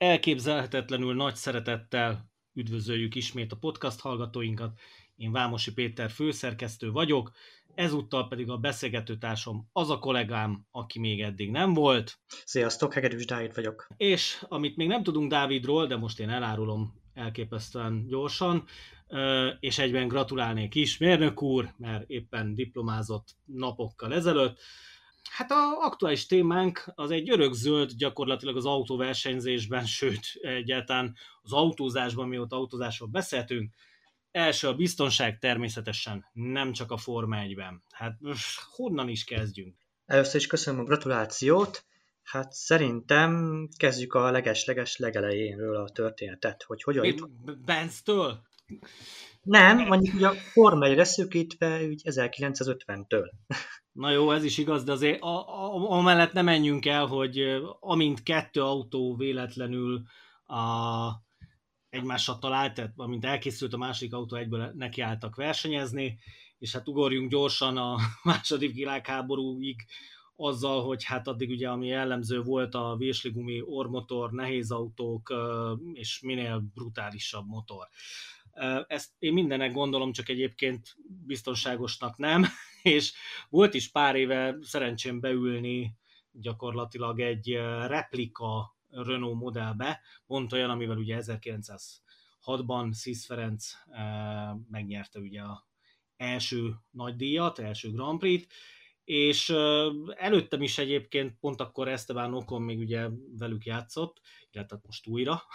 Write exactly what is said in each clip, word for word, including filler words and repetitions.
Elképzelhetetlenül nagy szeretettel üdvözöljük ismét a podcast hallgatóinkat. Én Vámosi Péter főszerkesztő vagyok, ezúttal pedig a beszélgetőtársam az a kollégám, aki még eddig nem volt. Sziasztok, Hegedűs Dávid vagyok. És amit még nem tudunk Dávidról, de most én elárulom elképesztően gyorsan, és egyben gratulálnék is, mérnök úr, mert éppen diplomázott napokkal ezelőtt. Hát az aktuális témánk az egy örökzöld gyakorlatilag az autóversenyzésben, sőt egyáltalán az autózásban, mióta autózásról beszéltünk. Első a biztonság, természetesen nem csak a Forma egyben. Hát honnan is kezdjünk? Először is köszönöm a gratulációt. Hát szerintem kezdjük a leges-leges legelejénről a történetet, hogy hogyan jutott. Benztől? Nem, mondjuk ugye a Forma egyre szűkítve úgy ezerkilencszázötventől. Na jó, ez is igaz, de azért a, a, amellett nem menjünk el, hogy amint kettő autó véletlenül a, egymással talált, tehát amint elkészült a másik autó, egyből nekiálltak versenyezni, és hát ugorjunk gyorsan a második világháborúig azzal, hogy hát addig ugye, ami jellemző volt a vésligumi orrmotor, nehéz autók és minél brutálisabb motor. Ezt én mindennek gondolom, csak egyébként biztonságosnak nem, és volt is pár éve szerencsém beülni gyakorlatilag egy replika Renault modellbe, pont olyan, amivel ugye ezerkilencszázhatban Szisz Ferenc megnyerte ugye az első nagy díjat, első Grand Prix-t, és előttem is egyébként pont akkor Esteban Ocon még ugye velük játszott, illetve most újra,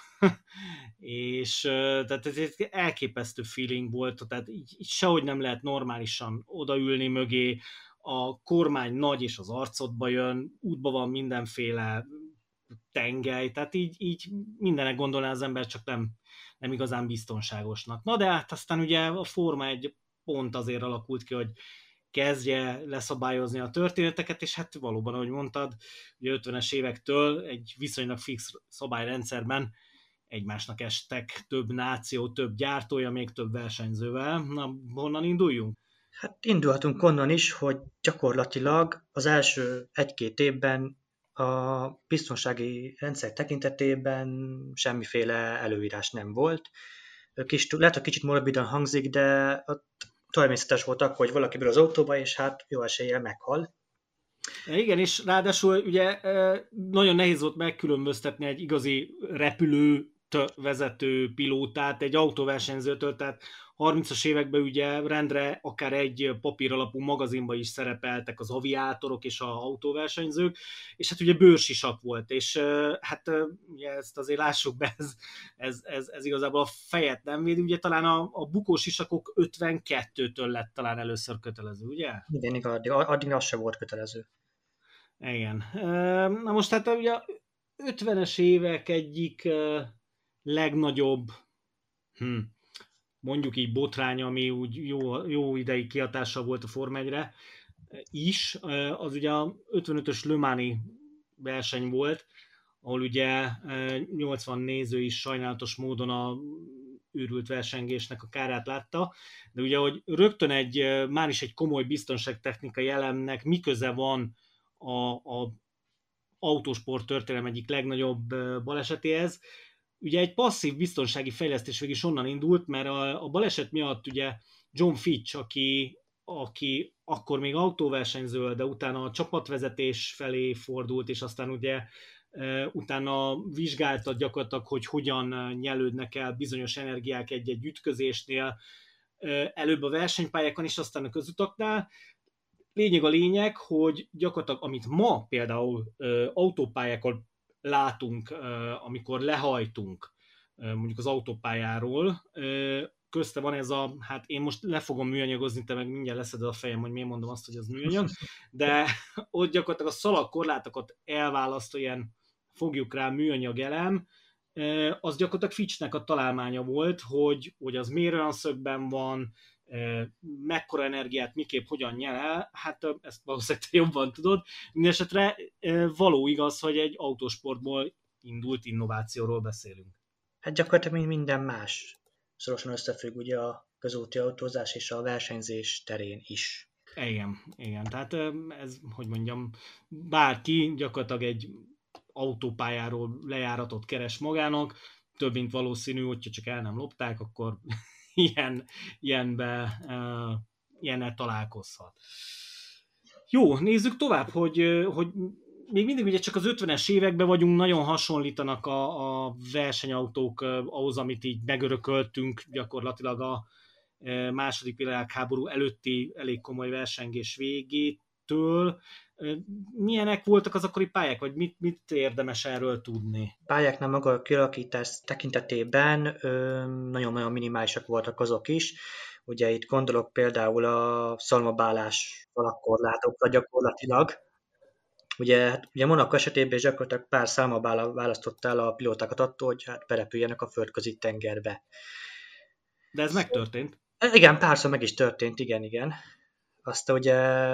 és tehát ez egy elképesztő feeling volt, tehát így, így sehogy nem lehet normálisan odaülni mögé, a kormány nagy és az arcodba jön, útban van mindenféle tengely, tehát így, így mindenek gondolná az ember, csak nem, nem igazán biztonságosnak. Na de hát aztán ugye a Forma egy pont azért alakult ki, hogy kezdje leszabályozni a történeteket, és hát valóban, ahogy mondtad, ugye ötvenes évektől egy viszonylag fix szabályrendszerben egymásnak estek több náció, több gyártója, még több versenyzővel. Na, honnan induljunk? Hát indulhatunk onnan is, hogy gyakorlatilag az első egy-két évben a biztonsági rendszer tekintetében semmiféle előírás nem volt. Kis, lehet, hogy kicsit morbidan hangzik, de ott természetes volt akkor, hogy valaki ből az autóba, és hát jó eséllyel meghal. Igen, és ráadásul ugye nagyon nehéz volt megkülönböztetni egy igazi repülőt vezető pilótát egy autóversenyzőtől, tehát harmincas években ugye rendre akár egy papíralapú magazinban is szerepeltek az aviátorok és az autóversenyzők, és hát ugye bőrsisak volt, és hát ugye ezt azért lássuk be, ez, ez, ez, ez igazából a fejet nem védi, ugye talán a, a bukósisakok ötvenkettőtől lett talán először kötelező, ugye? Igen, igaz, addig, addig az se volt kötelező. Igen. Na most hát ugye ötvenes évek egyik legnagyobb, hm, mondjuk így botrány, ami úgy jó, jó ideig kihatással volt a Forma egyre is, az ugye a ötvenötös Le Mans-i verseny volt, ahol ugye nyolcvan néző is sajnálatos módon a őrült versengésnek a kárát látta, de ugye, hogy rögtön egy, már is egy komoly biztonságtechnikai elemnek mi köze van a, a autósport történelem egyik legnagyobb balesetéhez. Ugye egy passzív biztonsági fejlesztés végig is onnan indult, mert a, a baleset miatt ugye John Fitch, aki, aki akkor még autóversenyző, de utána a csapatvezetés felé fordult, és aztán ugye utána vizsgálta gyakorlatilag, hogy hogyan nyelődnek el bizonyos energiák egy-egy ütközésnél, előbb a versenypályákon és aztán a közutaknál. Lényeg a lényeg, hogy gyakorlatilag amit ma például autópályákon látunk, amikor lehajtunk mondjuk az autópályáról, közte van ez a, hát én most le fogom műanyagozni, te meg mindjárt leszed a fejem, hogy miért mondom azt, hogy az műanyag, de ott gyakorlatilag a szalagkorlátokat elválasztó ilyen, fogjuk rá, műanyag elem, az gyakorlatilag Fitchnek a találmánya volt, hogy, hogy az miért olyan szögben van, mekkora energiát miképp hogyan nyel el, hát ezt valószínűleg te jobban tudod. Mindenesetre való igaz, hogy egy autósportból indult innovációról beszélünk. Hát gyakorlatilag minden más szorosan összefügg ugye a közúti autózás és a versenyzés terén is. Igen, igen. Tehát ez, hogy mondjam, bárki gyakorlatilag egy autópályáról lejáratot keres magának, több mint valószínű, hogyha csak el nem lopták, akkor ilyen, ilyenbe, uh, ilyennel találkozhat. Jó, nézzük tovább, hogy, hogy még mindig ugye csak az ötvenes években vagyunk, nagyon hasonlítanak a, a versenyautók ahhoz, amit így megörököltünk gyakorlatilag a második világháború előtti elég komoly versengés végétől. Milyenek voltak az akkori pályák, vagy mit, mit érdemes erről tudni? Pályáknál maga a kialakítás tekintetében nagyon-nagyon minimálisak voltak azok is. Ugye itt gondolok például a szalmabálás alakkorlátokra gyakorlatilag. Ugye, hát, ugye Monaco esetében is gyakorlatilag pár szalmabála választotta el a pilótákat attól, hogy hát berepüljenek a földközi tengerbe. De ez megtörtént? Igen, párszor meg is történt, igen, igen. Aztán ugye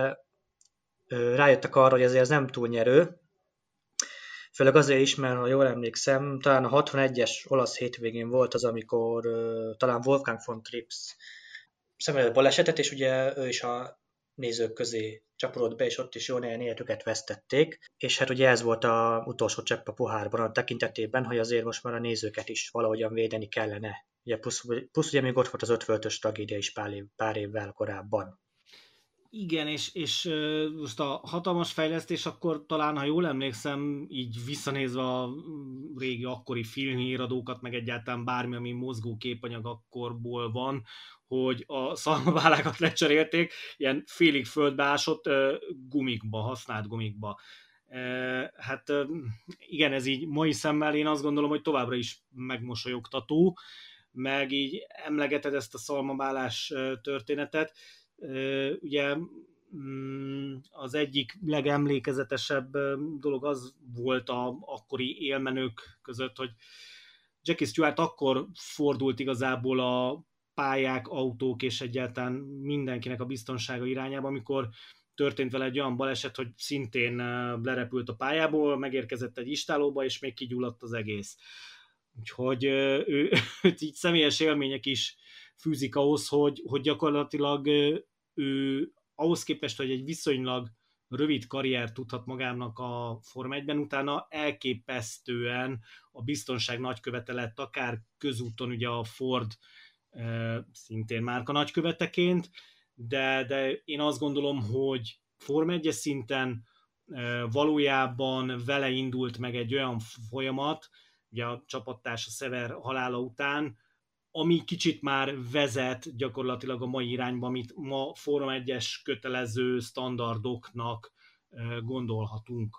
rájöttek arra, hogy ezért ez nem túl nyerő, főleg azért is, mert ha jól emlékszem, talán a hatvanegyes olasz hétvégén volt az, amikor uh, talán Wolfgang von Trips szemelő balesetet, és ugye ő is a nézők közé csapolott be, és ott is jó néhány életüket vesztették, és hát ugye ez volt a utolsó csepp a pohárban a tekintetében, hogy azért most már a nézőket is valahogyan védeni kellene. Ugye plusz, plusz ugye még ott volt az ötvenötös tragédia is pár, év, pár évvel korábban. Igen, és, és most a hatalmas fejlesztés akkor talán, ha jól emlékszem, így visszanézve a régi akkori filmhíradókat, meg egyáltalán bármi, ami mozgó képanyag akkorból van, hogy a szalmabálákat lecserélték, ilyen félig földbe ásott gumikba, használt gumikba. Hát igen, ez így mai szemmel én azt gondolom, hogy továbbra is megmosolyogtató, meg így emlegeted ezt a szalmabálás történetet. Ugye az egyik legemlékezetesebb dolog az volt a akkori élmenők között, hogy Jackie Stewart akkor fordult igazából a pályák, autók és egyáltalán mindenkinek a biztonsága irányába, amikor történt vele egy olyan baleset, hogy szintén lerepült a pályából, megérkezett egy istálóba, és még kigyulladt az egész. Úgyhogy ő, őt így személyes élmények is fűzik ahhoz, hogy, hogy gyakorlatilag ő ahhoz képest, hogy egy viszonylag rövid karrier tudhat magának a Forma egyben, utána elképesztően a biztonság nagykövete lett, akár közúton ugye a Ford szintén márka nagyköveteként, de, de én azt gondolom, hogy Forma egyes szinten valójában vele indult meg egy olyan folyamat, ugye a csapattársa Sever halála után, ami kicsit már vezet gyakorlatilag a mai irányba, amit ma Forma egyes kötelező standardoknak gondolhatunk.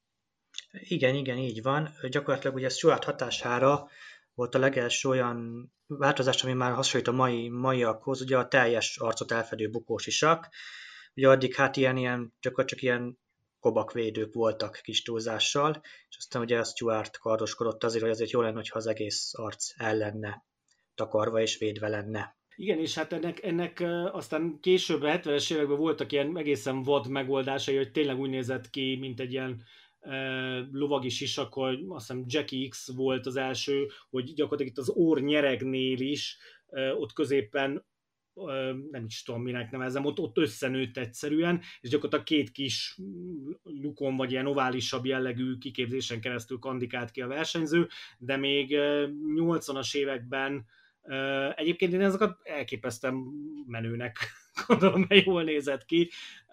Igen, igen, így van. Gyakorlatilag ugye Stewart hatására volt a legelső olyan változás, ami már hasonlít a mai, maiakhoz, ugye a teljes arcot elfedő bukós isak. Ugye addig hát ilyen, ilyen gyakorlatilag csak ilyen kobakvédők voltak kis túlzással, és aztán ugye a Stewart kardoskodott azért, hogy azért jó lenne, ha az egész arc el lenne takarva és védve lenne. Igen, és hát ennek, ennek aztán később, a hetvenes években voltak ilyen egészen vad megoldásai, hogy tényleg úgy nézett ki, mint egy ilyen uh, lovagi sisak, hogy azt hiszem Jackie X volt az első, hogy gyakorlatilag itt az orr nyeregnél is, uh, ott középen nem is tudom, minek nevezem, ott, ott összenőtt egyszerűen, és gyakorlatilag két kis lukon, vagy ilyen oválisabb jellegű kiképzésen keresztül kandikált ki a versenyző, de még nyolcvanas években egyébként én ezeket elképesztően menőnek gondolom, hogy jól nézett ki,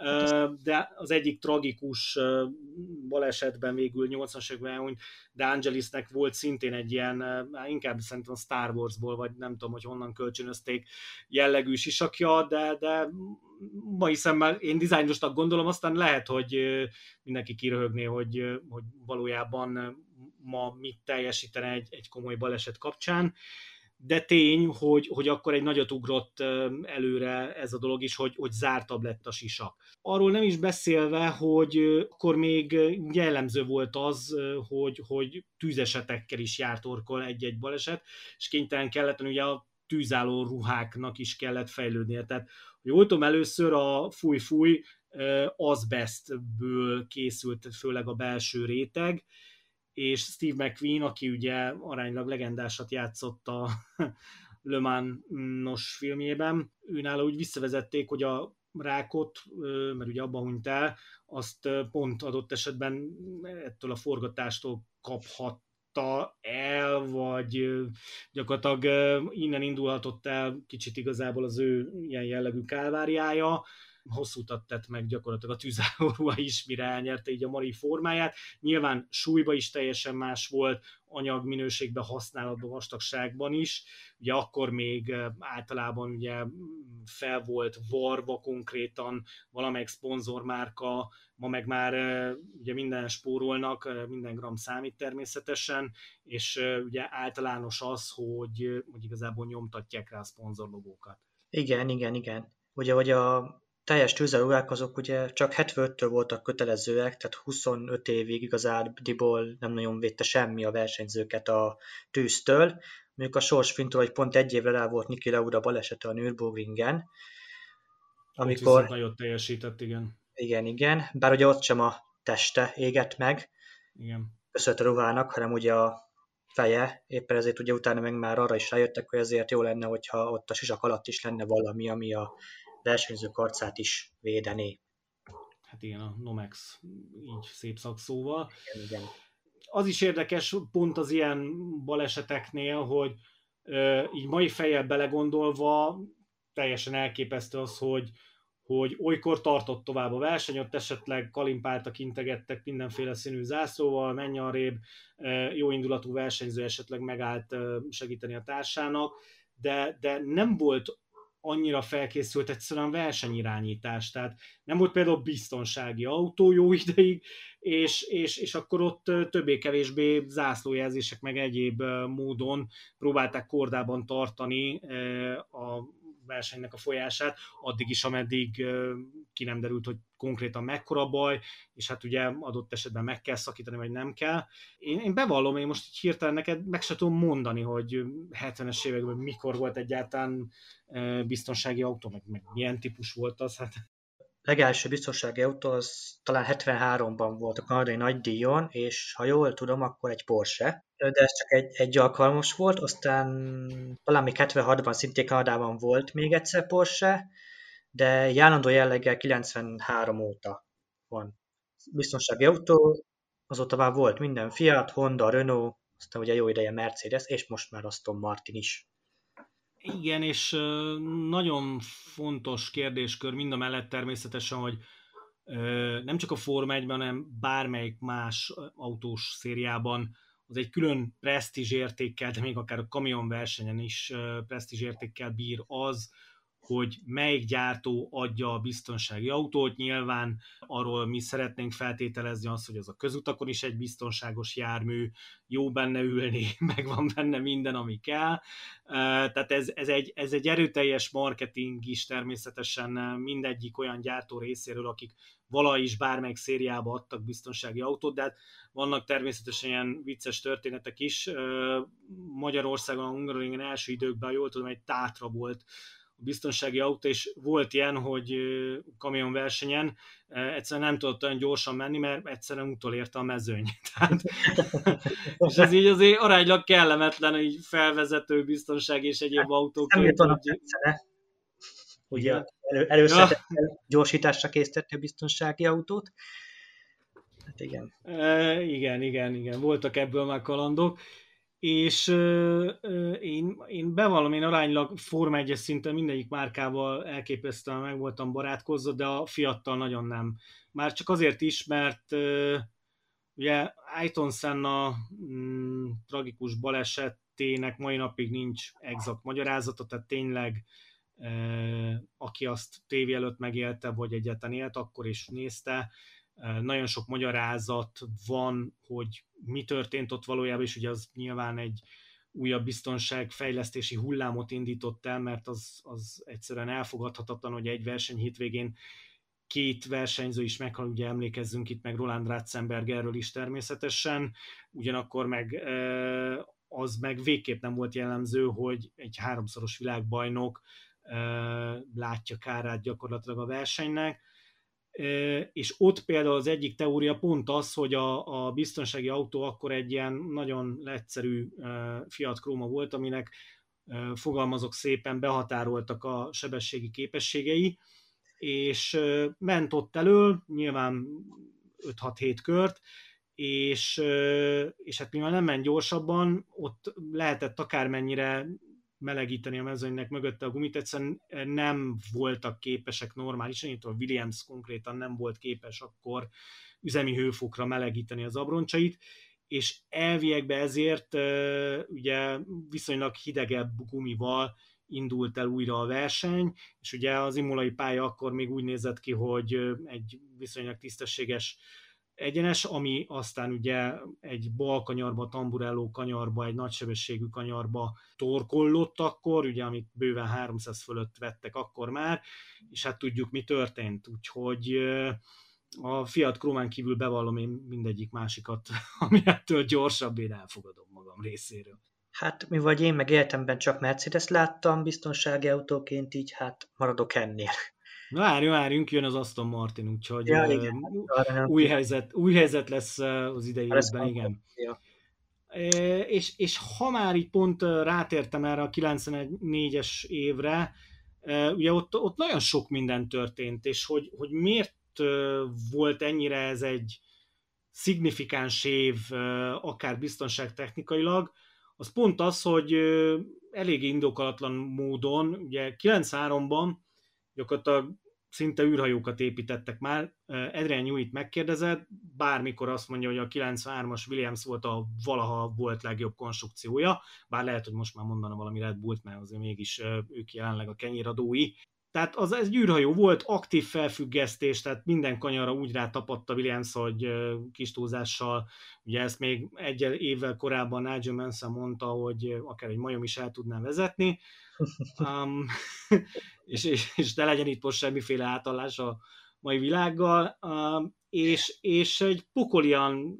de az egyik tragikus balesetben végül nyolcvanas években De Angelisnek volt szintén egy ilyen, inkább szerintem a Star Warsból, vagy nem tudom, hogy honnan kölcsönözték jellegű sisakja, de, de mai szemmel én dizájnosnak gondolom, aztán lehet, hogy mindenki kiröhögné, hogy, hogy valójában ma mit teljesítene egy, egy komoly baleset kapcsán. De tény, hogy, hogy akkor egy nagyot ugrott előre ez a dolog is, hogy, hogy zártabb lett a sisak. Arról nem is beszélve, hogy akkor még jellemző volt az, hogy, hogy tűzesetekkel is járt orkol egy-egy baleset, és kénytelen kellett, ugye a tűzálló ruháknak is kellett fejlődnie. Tehát, hogy jól tudom, először a fúj-fúj azbestből készült főleg a belső réteg, és Steve McQueen, aki ugye aránylag legendásat játszott a Le Mans-os filmjében, őnála úgy visszavezették, hogy a rákot, mert ugye abban hunyt el, azt pont adott esetben ettől a forgatástól kaphatta el, vagy gyakorlatilag innen indulhatott el kicsit igazából az ő ilyen jellegű kálváriája. Hosszú utat tett meg gyakorlatilag a tűzállóruha is, mire elnyerte így a mai formáját. Nyilván súlyba is teljesen más volt, anyagminőségben, használatban, vastagságban is. Ugye akkor még általában ugye fel volt varva konkrétan valamelyik szponzormárka, ma meg már ugye minden spórolnak, minden gram számít természetesen, és ugye általános az, hogy, hogy igazából nyomtatják rá a szponzorlogókat. Igen, igen, igen. Ugye, hogy a teljes tűzolórák azok ugye csak hetvenöttől voltak kötelezőek, tehát huszonöt évig igazából nem nagyon védte semmi a versenyzőket a tűztől. Mondjuk a sorsfintől, hogy pont egy évre rá volt Niki Lauda balesete a Nürburgringen, amikor... amikor... nagyot teljesített, igen. Igen, igen, bár ugye ott sem a teste égett meg, igen. köszönhet a ruhának, hanem ugye a feje, éppen ezért ugye utána meg már arra is rájöttek, hogy ezért jó lenne, hogyha ott a sisak alatt is lenne valami, ami a versenyzők arcát is védené. Hát igen, a Nomex, így szép szakszóval. Igen, igen. Az is érdekes pont az ilyen baleseteknél, hogy ö, így mai fejjel belegondolva teljesen elképesztő az, hogy, hogy olykor tartott tovább a verseny, ott esetleg kalimpáltak, integettek mindenféle színű zászlóval, menj arrébb, jó indulatú versenyző esetleg megállt segíteni a társának, de, de nem volt annyira felkészült egyszerűen versenyirányítás, tehát nem volt például biztonsági autó jó ideig, és, és, és akkor ott többé-kevésbé zászlójelzések meg egyéb módon próbálták kordában tartani a versenynek a folyását, addig is, ameddig ki nem derült, hogy konkrétan mekkora baj, és hát ugye adott esetben meg kell szakítani, vagy nem kell. Én, én bevallom, én most így hirtelen neked meg se tudom mondani, hogy hetvenes években mikor volt egyáltalán biztonsági autó, meg, meg milyen típus volt az. Hát. Legelső biztonsági autó az talán hetvenháromban volt a kanadai nagydíjon, és ha jól tudom, akkor egy Porsche, de ez csak egy, egy alkalmas volt, aztán talán még hetvenhatban szintén Kanadában volt még egyszer Porsche, de állandó jelleggel kilencvenhárom óta van biztonsági autó, azóta már volt minden Fiat, Honda, Renault, aztán ugye jó ideje Mercedes, és most már Aston Martin is. Igen, és nagyon fontos kérdéskör mind a mellett természetesen, hogy nem csak a Forma egyben, hanem bármelyik más autós szériában az egy külön presztízs értékkel, de még akár a kamionversenyen is presztízs értékkel bír az, hogy melyik gyártó adja a biztonsági autót. Nyilván arról mi szeretnénk feltételezni azt, hogy az a közutakon is egy biztonságos jármű, jó benne ülni, meg van benne minden, ami kell. Tehát ez, ez, egy, ez egy erőteljes marketing is természetesen mindegyik olyan gyártó részéről, akik valaha is bármelyik szériába adtak biztonsági autót, de hát vannak természetesen ilyen vicces történetek is. Magyarországon, a Hungaroringen első időkben, jól tudom, egy Tátra volt a biztonsági autó, és volt ilyen, hogy kamionversenyen egyszerűen nem tudott olyan gyorsan menni, mert egyszerűen utolérte a mezőny. Tehát, és ez így azért aránylag kellemetlen, így felvezető biztonsági és egyéb autók. Nem jött annak tetszene. Ugye elő, először ja. gyorsításra készítette a biztonsági autót. Hát igen. E, igen, igen, igen. Voltak ebből már kalandok. És euh, én, én bevallom, én aránylag Forma egyes szinten mindegyik márkával elképesztően meg voltam barátkozva, de a Fiattal nagyon nem. Már csak azért is, mert euh, ugye Ayrton Senna mm, tragikus balesetének mai napig nincs exakt magyarázata, tehát tényleg euh, aki azt tévé előtt megélte, vagy egyáltalán élt, akkor is nézte. Nagyon sok magyarázat van, hogy mi történt ott valójában, és ugye az nyilván egy újabb biztonságfejlesztési hullámot indított el, mert az, az egyszerűen elfogadhatatlan, hogy egy verseny hétvégén két versenyző is meghal, ugye emlékezzünk itt meg Roland Ratzenbergerről is természetesen, ugyanakkor meg az meg végképp nem volt jellemző, hogy egy háromszoros világbajnok látja kárát gyakorlatilag a versenynek, és ott például az egyik teória pont az, hogy a, a biztonsági autó akkor egy ilyen nagyon egyszerű Fiat Croma volt, aminek fogalmazok szépen behatároltak a sebességi képességei, és ment ott elől, nyilván öt-hat-hét kört, és, és hát mivel nem ment gyorsabban, ott lehetett akármennyire melegíteni a mezőnynek mögötte a gumit, egyszerűen nem voltak képesek normálisan, itt a Williams konkrétan nem volt képes akkor üzemi hőfokra melegíteni az abroncsait, és elviekben ezért ugye viszonylag hidegebb gumival indult el újra a verseny, és ugye az imolai pálya akkor még úgy nézett ki, hogy egy viszonylag tisztességes egyenes, ami aztán ugye egy bal kanyarba, Tamburello kanyarba, egy nagysebességű kanyarba torkollott akkor, ugye amit bőven háromszáz fölött vettek akkor már, és hát tudjuk mi történt, úgyhogy a Fiat Cromán kívül bevallom én mindegyik másikat, ami ettől gyorsabb, én elfogadom magam részéről. Hát mi vagy én meg életemben csak Mercedes láttam biztonsági autóként, így hát maradok ennél. Na várjunk, várjunk, jön az Aston Martin, úgyhogy Ja, uh, igen, új, helyzet, új helyzet lesz az idei évben, igen. Ja. E, és, és ha már így pont rátértem erre a kilencvennégyes évre, uh, ugye ott, ott nagyon sok minden történt, és hogy, hogy miért uh, volt ennyire ez egy szignifikáns év, uh, akár biztonságtechnikailag, az pont az, hogy uh, elég indokolatlan módon, ugye kilencvenháromban gyakorlatilag szinte űrhajókat építettek már. Adrian Newey-t megkérdezett, bármikor azt mondja, hogy a kilencvenhármas Williams volt a valaha volt legjobb konstrukciója, bár lehet, hogy most már mondana valami Red Bullt, mert azért mégis ők jelenleg a kenyéradói. Tehát az egy űrhajó volt, aktív felfüggesztés, tehát minden kanyarra úgy rátapadt a Williams, hogy kis túlzással, ugye ezt még egy évvel korábban Nigel Mansell mondta, hogy akár egy majom is el tudná vezetni, um, és, és, és ne legyen itt most semmiféle átállás a mai világgal, um, és, és egy pokolian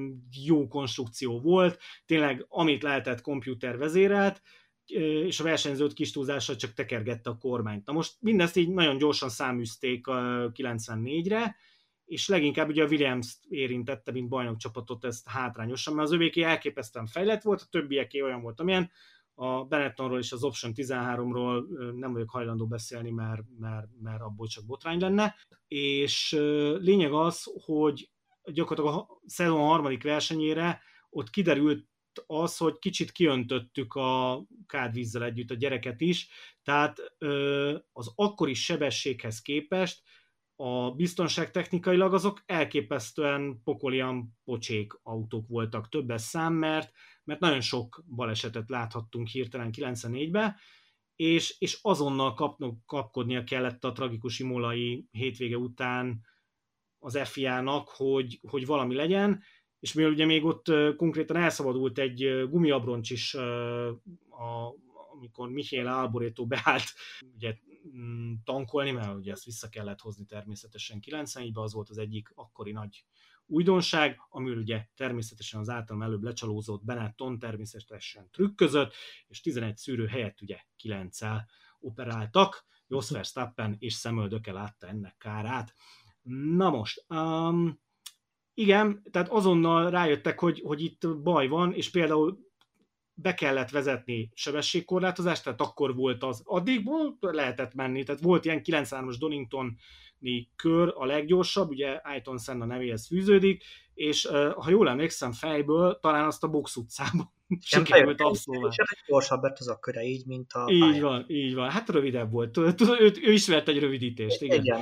jó konstrukció volt, tényleg amit lehetett komputer vezérelt, és a versenyzőt kis túlzással csak tekergette a kormányt. Na most mindezt így nagyon gyorsan száműzték kilencvennégyre, és leginkább ugye a Williams érintette, mint bajnokcsapatot ezt hátrányosan, mert az övéké elképesztően fejlett volt, a többieké olyan volt, amilyen. A Benettonról és az Option tizenháromról nem vagyok hajlandó beszélni, mert, mert, mert abból csak botrány lenne. És lényeg az, hogy gyakorlatilag a szezon harmadik versenyére ott kiderült az, hogy kicsit kiöntöttük a kádvízzel együtt a gyereket is, tehát az akkori sebességhez képest a biztonságtechnikailag azok elképesztően pokolian pocsék autók voltak, többes szám, mert, mert nagyon sok balesetet láthattunk hirtelen kilencvennégyben, és, és azonnal kapnok, kapkodnia kellett a tragikus imolai hétvége után az ef i á-nak, hogy, hogy valami legyen, és mivel ugye még ott konkrétan elszabadult egy gumiabroncs is, a, amikor Michele Alboreto beállt ugye, tankolni, mert ugye ezt vissza kellett hozni természetesen kilencvennégyben, az volt az egyik akkori nagy újdonság, amiről ugye természetesen az általam előbb lecsalózott Benetton természetesen trükközött, és tizenegy szűrő helyett ugye kilenccel operáltak, Jos Verstappen és Samuel látta ennek kárát. Na most, um, igen, tehát azonnal rájöttek, hogy, hogy itt baj van, és például be kellett vezetni sebességkorlátozást, tehát akkor volt az, addig lehetett menni, tehát volt ilyen kilencvenhármas Doningtoni kör, a leggyorsabb, ugye Ayrton Senna nevéhez fűződik, és ha jól emlékszem fejből, talán azt a Box utcában sikerült abszolválni. És gyorsabb lett az a köre, így, mint a Így pályán. van, így van. Hát rövidebb volt. Ő, ő, ő ismert egy rövidítést, igen. igen.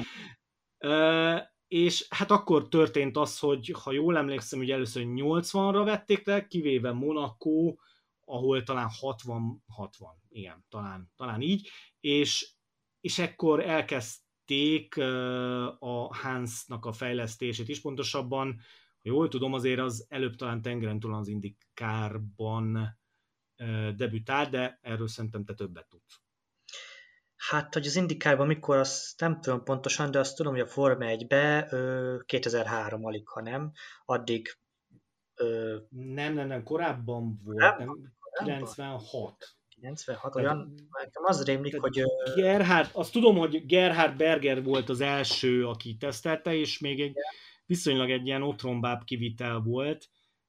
Uh, és hát akkor történt az, hogy ha jól emlékszem, hogy először nyolcvanra vették le, kivéve Monaco, ahol talán hatvan, hatvan, igen, talán, talán így, és, és ekkor elkezdték a Hansnak a fejlesztését is, pontosabban, ha jól tudom, azért az előbb talán tengeren túl az IndyCarban debütált, de erről szerintem te többet tudsz. Hát, hogy az IndyCarban mikor, azt nem tudom pontosan, de azt tudom, hogy a Forma egybe kétezer-három alig, ha nem, addig... Ö... Nem, nem, nem, korábban volt, nem, nem, kilencvenhat. kilencvenhat, olyan, nekem az rémlik, hogy... Gerhard, azt tudom, hogy Gerhard Berger volt az első, aki tesztelte, és még egy viszonylag egy ilyen otrombább kivitel volt,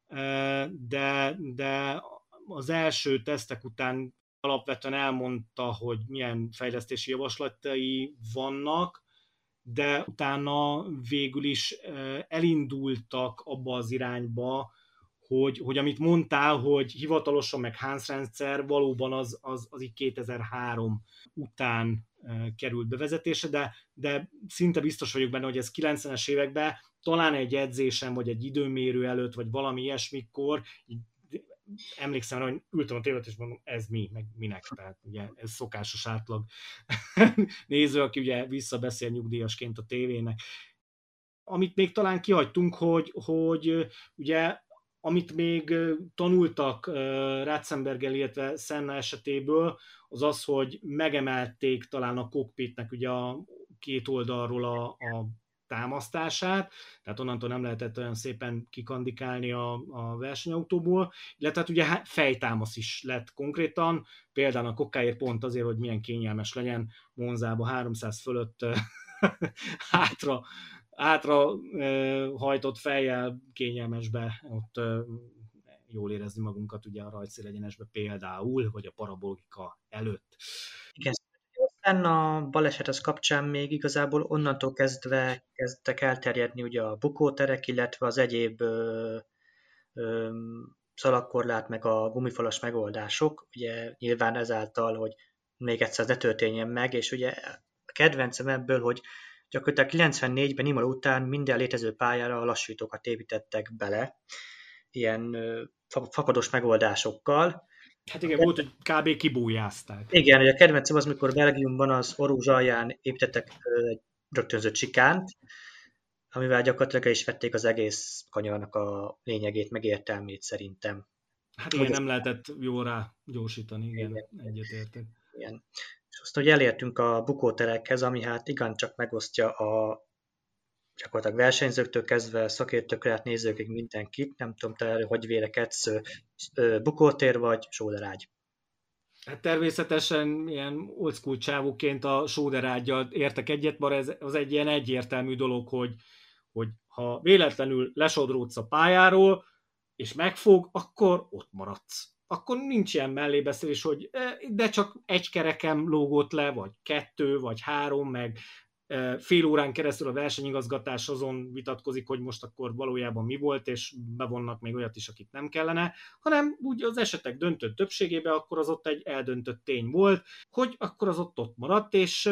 de, de az első tesztek után alapvetően elmondta, hogy milyen fejlesztési javaslatai vannak, de utána végül is elindultak abba az irányba, hogy, hogy amit mondtál, hogy hivatalosan meg Hans rendszer valóban az, az, az így kétezer-három után került bevezetésre, de, de szinte biztos vagyok benne, hogy ez kilencvenes években talán egy edzésem, vagy egy időmérő előtt, vagy valami ilyesmikor emlékszem rá, hogy ültem a tévét, és mondom, ez mi, meg minek, tehát ugye ez szokásos átlag néző, aki ugye visszabeszél nyugdíjasként a tévének. Amit még talán kihagytunk, hogy, hogy ugye amit még tanultak Ratzenberger, illetve Senna esetéből, az az, hogy megemelték talán a cockpitnek ugye a két oldalról a, a támasztását, tehát onnantól nem lehetett olyan szépen kikandikálni a, a versenyautóból, illetve hát ugye fejtámasz is lett konkrétan, például a Kokáért pont azért, hogy milyen kényelmes legyen Monzába háromszáz fölött hátra átra e, hajtott fejjel kényelmesbe, ott e, jól érezni magunkat ugye a rajtszélegyenesbe például, vagy a parabolika előtt. Igen, aztán a baleset kapcsán még igazából onnantól kezdve kezdtek elterjedni ugye a bukóterek, illetve az egyéb ö, ö, szalagkorlát, meg a gumifalas megoldások, ugye nyilván ezáltal, hogy még egyszer ne történjen meg, és ugye a kedvencem ebből, hogy gyakorlatilag kilencvennégyben Imola után minden létező pályára lassítókat építettek bele, ilyen fapados megoldásokkal. Hát igen, volt, hogy kb. Kibújázták. Igen, ugye a kedvencem az, mikor Belgiumban az Orúzs alján építettek egy rögtönző csikánt, amivel gyakorlatilag el is vették az egész kanyarnak a lényegét, meg értelmét szerintem. Hát igen, nem lehetett jól rá gyorsítani, igen, igen. Egyetértek. Igen. És aztán, hogy elértünk a bukóterekhez, ami hát igencsak megosztja a gyakorlatilag versenyzőktől kezdve szakértőkre, hát nézőkig mindenkit. Nem tudom, te erről hogy vélekedsz, bukótér vagy sóderágy? Hát természetesen ilyen old school csávóként a sóderággyal értek egyet, mert ez az egy ilyen egyértelmű dolog, hogy, hogy ha véletlenül lesodródsz a pályáról, és megfog, akkor ott maradsz. Akkor nincs ilyen mellébeszélés, hogy de csak egy kerekem lógott le, vagy kettő, vagy három, meg fél órán keresztül a versenyigazgatás azon vitatkozik, hogy most akkor valójában mi volt, és bevonnak még olyat is, akit nem kellene, hanem úgy az esetek döntő többségében akkor az ott egy eldöntött tény volt, hogy akkor az ott ott maradt, és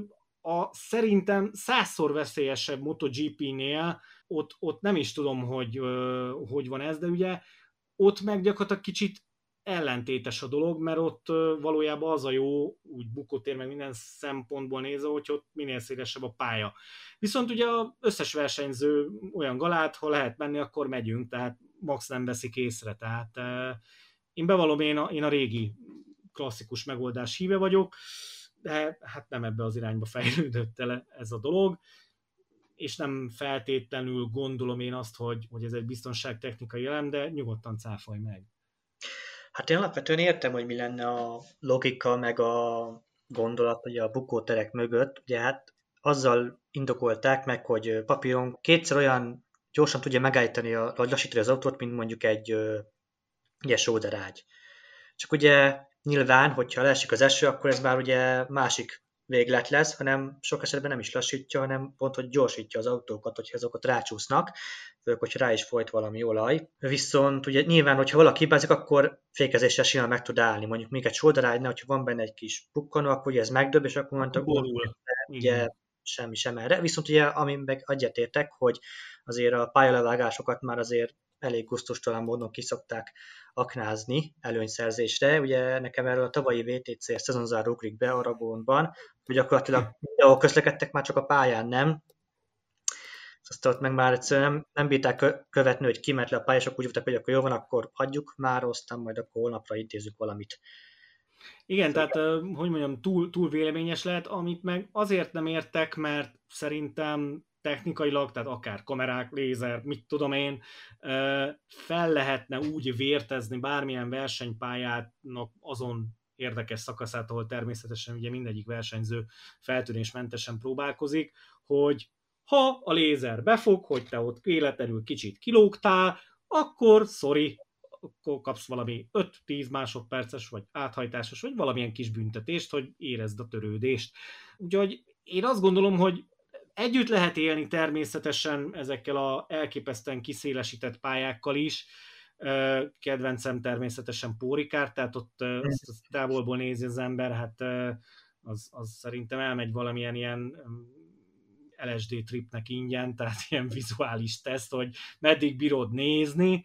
a szerintem százszor veszélyesebb MotoGP-nél, ott, ott nem is tudom, hogy hogy van ez, de ugye ott meg gyakorlatilag kicsit ellentétes a dolog, mert ott valójában az a jó, úgy bukótér meg minden szempontból nézve, hogy ott minél szélesebb a pálya. Viszont ugye az összes versenyző olyan galát, ha lehet menni, akkor megyünk, tehát max nem veszik észre. Tehát én bevallom, én a, én a régi klasszikus megoldás híve vagyok, de hát nem ebbe az irányba fejlődött el ez a dolog, és nem feltétlenül gondolom én azt, hogy, hogy ez egy biztonságtechnikai elem, de nyugodtan cáfolj meg. Hát én alapvetően értem, hogy mi lenne a logika, meg a gondolat ugye a bukóterek mögött. Ugye hát azzal indokolták meg, hogy papíron kétszer olyan gyorsan tudja megállítani, a, vagy lassítani az autót, mint mondjuk egy ugye sóderágy. Csak ugye nyilván, hogyha leesik az eső, akkor ez már ugye másik véglet lesz, hanem sok esetben nem is lassítja, hanem pont, hogy gyorsítja az autókat, hogyha azokat rácsúsznak, főleg, hogyha rá is folyt valami olaj. Viszont ugye nyilván, hogyha valaki hibázik, akkor fékezéssel simán meg tud állni. Mondjuk még egy sódarágynál, hogyha van benne egy kis pukkanó, akkor ugye ez megdöb, és akkor mondta, ugye semmi sem erre. Viszont ugye, amin meg egyetértek, hogy azért a pályalevágásokat már azért elég gusztustalan módon kiszokták aknázni előnyszerzésre. Ugye nekem erről a tavalyi vé té cé szezonzáró ugrik be Aragonban, hogy gyakorlatilag mindenhol közlekedtek, már csak a pályán nem. Aztán ott meg már egyszerűen nem, nem bírták követni, hogy ki ment le a pályán, és akkor úgy voltak, hogy akkor jó van, akkor hagyjuk már, aztán majd akkor holnapra intézzük valamit. Igen, tehát, hogy mondjam, túl, túl véleményes lehet, amit meg azért nem értek, mert szerintem technikailag, tehát akár kamerák, lézer, mit tudom én, fel lehetne úgy vértezni bármilyen versenypályának azon érdekes szakaszát, ahol természetesen ugye mindegyik versenyző feltűnésmentesen próbálkozik, hogy ha a lézer befog, hogy te ott véletlenül kicsit kilógtál, akkor sorry, akkor kapsz valami öt-tíz másodperces, vagy áthajtásos, vagy valamilyen kis büntetést, hogy érezd a törődést. Úgyhogy én azt gondolom, hogy Együtt lehet élni természetesen ezekkel a elképesztően kiszélesített pályákkal is. Kedvencem természetesen Paul Ricard, tehát ott azt, azt távolból nézi az ember, hát az, az szerintem elmegy valamilyen ilyen el es dé tripnek ingyen, tehát ilyen vizuális teszt, hogy meddig bírod nézni,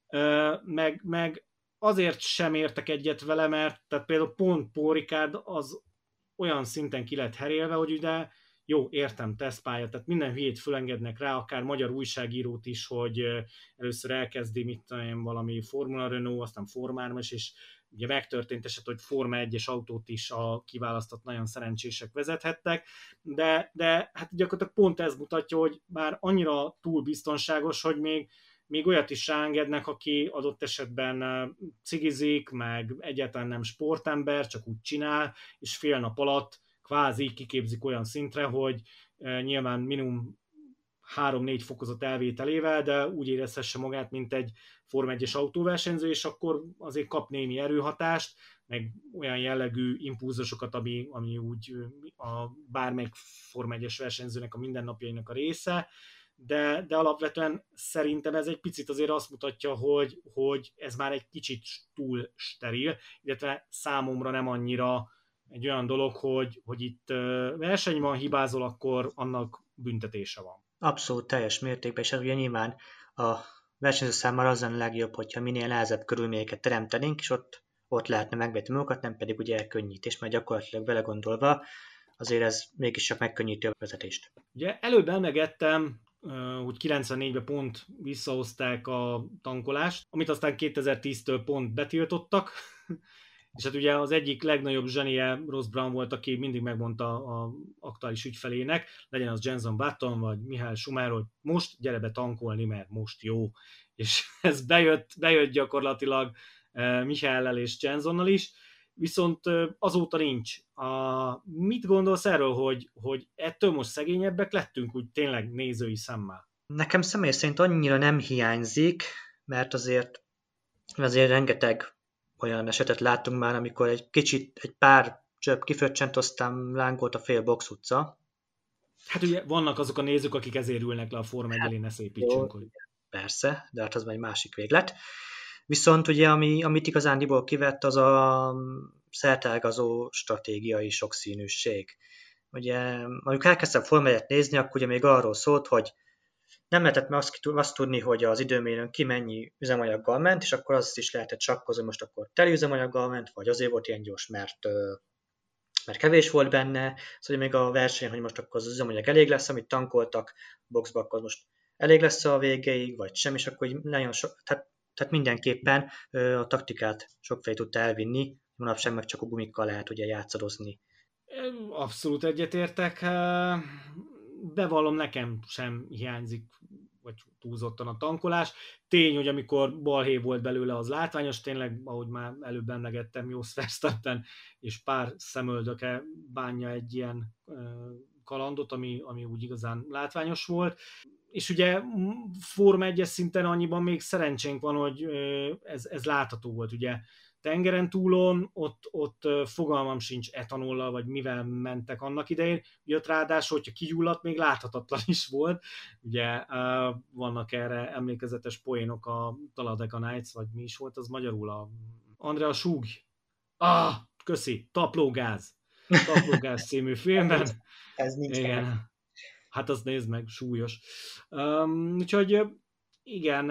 meg, meg azért sem értek egyet vele, mert tehát például pont Paul Ricard az olyan szinten ki lett herélve, hogy ugye jó, értem, tesztpálya, tehát minden hülyét fölengednek rá, akár magyar újságírót is, hogy először elkezdi, mit tudom én, valami Formula Renault, aztán Forma hármas, és ugye megtörtént eset, hogy Forma egyes autót is a kiválasztott nagyon szerencsések vezethettek, de, de hát gyakorlatilag pont ez mutatja, hogy már annyira túl biztonságos, hogy még, még olyat is ráengednek, aki adott esetben cigizik, meg egyáltalán nem sportember, csak úgy csinál, és fél nap alatt kvázi kiképzik olyan szintre, hogy nyilván minimum három-négy fokozat elvételével, de úgy érezhesse magát, mint egy Forma egyes autóversenyző, és akkor azért kap némi erőhatást, meg olyan jellegű impulzusokat, ami, ami úgy a bármelyik Forma egyes versenyzőnek a mindennapjainak a része, de, de alapvetően szerintem ez egy picit azért azt mutatja, hogy, hogy ez már egy kicsit túl steril, illetve számomra nem annyira egy olyan dolog, hogy, hogy itt verseny van, hibázol, akkor annak büntetése van. Abszolút teljes mértékben, és ugye nyilván a versenyző számára az lenne legjobb, hogyha minél nehezebb körülményeket teremtenénk, és ott, ott lehetne megvetni magukat, nem pedig ugye elkönnyítés, mert gyakorlatilag vele gondolva azért ez mégis csak megkönnyíti a vezetést. Ugye előbb emlegettem, hogy kilencvennégyben pont visszahozták a tankolást, amit aztán kétezer-tíztől pont betiltottak, és hát ugye az egyik legnagyobb zsenie Ross Brown volt, aki mindig megmondta az aktuális ügyfelének, legyen az Jenson Button vagy Michael Schumacher, hogy most gyere be tankolni, mert most jó. És ez bejött, bejött gyakorlatilag Michaellel és Jensonnal is, viszont azóta nincs. A, mit gondolsz erről, hogy, hogy ettől most szegényebbek lettünk, úgy tényleg nézői szemmel? Nekem személy szerint annyira nem hiányzik, mert azért, azért rengeteg olyan esetet láttunk már, amikor egy kicsit, egy pár csöpp kifröccsent, aztán lángolt a fél box utca. Hát ugye vannak azok a nézők, akik ezért ülnek le a Forma egy elé, ne szépítsünk. Hogy... Persze, de hát az már egy másik véglet. Viszont ugye, ami, amit igazándiból kivett, az a szerteágazó stratégiai sokszínűség. Ugye, amikor elkezdtem Forma egyet nézni, akkor ugye még arról szólt, hogy nem lehetett meg azt, azt tudni, hogy az időmérőn ki mennyi üzemanyaggal ment, és akkor azt is lehetett sakkozni, most akkor teli üzemanyaggal ment, vagy azért volt ilyen gyors, mert, mert kevés volt benne, szóval még a verseny, hogy most akkor az üzemanyag elég lesz, amit tankoltak boxba, akkor most elég lesz a végéig, vagy sem, és akkor nagyon sok, tehát, tehát mindenképpen a taktikát sokfelé tudta elvinni, manapság meg csak a gumikkal lehet ugye játszadozni. Abszolút egyetértek. Bevallom, nekem sem hiányzik, vagy túlzottan a tankolás. Tény, hogy amikor balhé volt belőle, az látványos, tényleg, ahogy már előbb emlegettem, Jos Verstappen és pár szemöldöke bánja egy ilyen kalandot, ami, ami úgy igazán látványos volt. És ugye Forma egyes szinten annyiban még szerencsénk van, hogy ez, ez látható volt, ugye tengeren túlon, ott, ott fogalmam sincs etanollal, vagy mivel mentek annak idején, ugye ott ráadásul, hogyha kigyulladt, még láthatatlan is volt, ugye vannak erre emlékezetes poénok, a Talladega Nights, vagy mi is volt, az magyarul a Andrea Schug, ah, köszi, Taplógáz, Taplógáz című filmben. Ez nincs. Igen. Hát azt nézd meg, súlyos. Um, úgyhogy igen,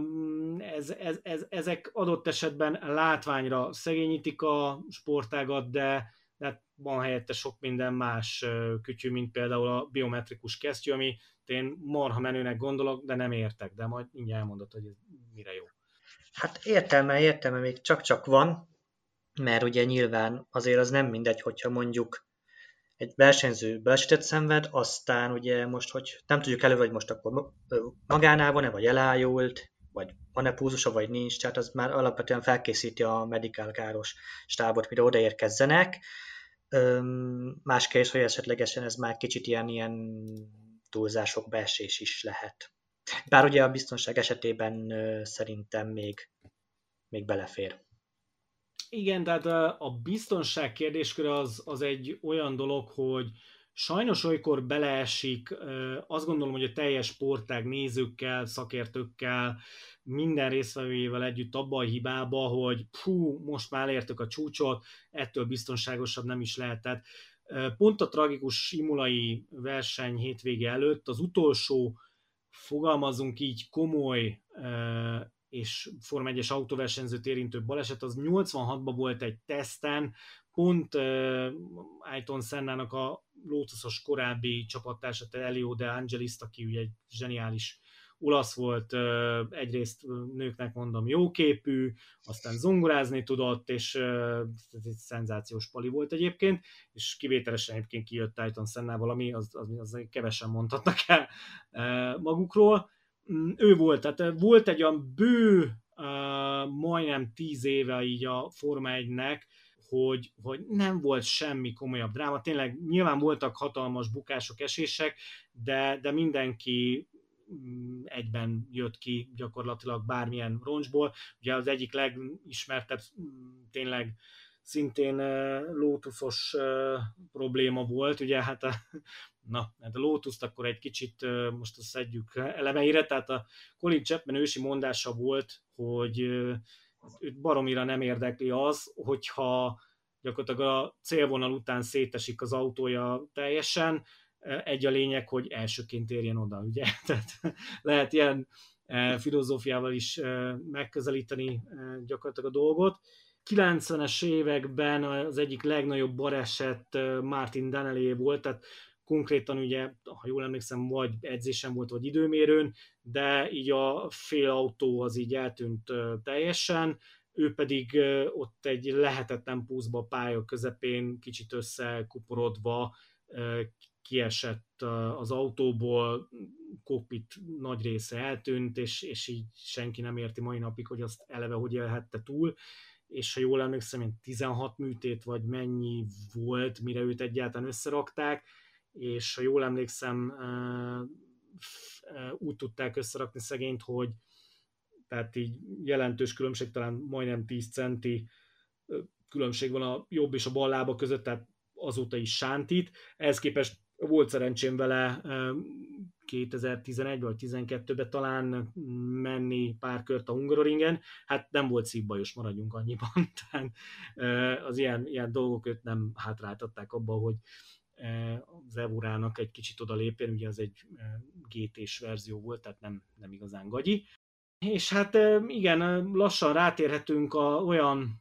ez, ez, ez, ezek adott esetben látványra szegényítik a sportágat, de, de van helyette sok minden más kütyű, mint például a biometrikus kesztyű, ami én marha menőnek gondolok, de nem értek, de majd mindjárt elmondod, hogy ez mire jó. Hát értelme, értelme még csak-csak van, mert ugye nyilván azért az nem mindegy, hogyha mondjuk egy versenyző balesetet szenved, aztán ugye most, hogy nem tudjuk elő, hogy most akkor magánál van-e, vagy elájult, vagy van-e púzusa, vagy nincs, tehát az már alapvetően felkészíti a medikál káros stábot, mire odaérkezzenek. Más kérdés, hogy esetlegesen ez már kicsit ilyen, ilyen túlzások, beesés is lehet. Bár ugye a biztonság esetében szerintem még, még belefér. Igen, tehát a biztonság kérdésköre az, az egy olyan dolog, hogy Sajnos olykor beleesik, azt gondolom, hogy a teljes sportág nézőkkel, szakértőkkel, minden résztvevőjével együtt abba a hibába, hogy fú, most már elértük a csúcsot, ettől biztonságosabb nem is lehetett. Pont a tragikus imolai verseny hétvége előtt az utolsó, fogalmazunk így, komoly és Forma egyes autóversenyzőt érintő baleset, az nyolcvanhatban volt egy teszten, pont uh, Ayrton Sennának a Lotusos korábbi csapattársa, Elio De Angelis, aki ugye egy zseniális olasz volt, uh, egyrészt nőknek mondom jóképű, aztán zongorázni tudott, és uh, ez egy szenzációs pali volt egyébként, és kivételesen egyébként kijött Ayrton Sennával, ami az, az, az kevesen mondhatnak el uh, magukról. Ő volt, tehát volt egy olyan bő, uh, majdnem tíz éve így a Forma egynek, hogy, hogy nem volt semmi komolyabb dráma. Tényleg nyilván voltak hatalmas bukások, esések, de, de mindenki egyben jött ki gyakorlatilag bármilyen roncsból. Ugye az egyik legismertebb tényleg szintén Lotusos probléma volt, ugye hát a, na, hát a Lotuszt akkor egy kicsit most azt szedjük elemeire, tehát a Colin Chapman ősi mondása volt, hogy őt baromira nem érdekli az, hogyha gyakorlatilag a célvonal után szétesik az autója teljesen, egy a lényeg, hogy elsőként érjen oda, ugye? Tehát lehet ilyen filozófiával is megközelíteni gyakorlatilag a dolgot. kilencvenes években az egyik legnagyobb baleset Martin Danelé volt, tehát konkrétan ugye, ha jól emlékszem, vagy edzésen volt, vagy időmérőn, de így a fél autó az így eltűnt teljesen, ő pedig ott egy lehetetlen puszba pálya közepén, kicsit összekuporodva kiesett az autóból, kokpit nagy része eltűnt, és, és így senki nem érti mai napig, hogy azt eleve hogy élhette túl, és ha jól emlékszem, én tizenhat műtét vagy mennyi volt, mire őt egyáltalán összerakták, és ha jól emlékszem, úgy tudták összerakni szegényt, hogy tehát így jelentős különbség, talán majdnem tíz centi különbség van a jobb és a bal lába között, tehát azóta is sántít. Ehhez képest volt szerencsém vele kétezer-tizenegy vagy tizenkettőben talán menni pár kört a Hungaroringen, hát nem volt szívbajos, maradjunk annyiban. Tehát az ilyen, ilyen dolgok őt nem hátráltatták abba, hogy az Evurának egy kicsit oda lépjen, ugye az egy gé té-s verzió volt, tehát nem, nem igazán gagyi. És hát igen, lassan rátérhetünk a olyan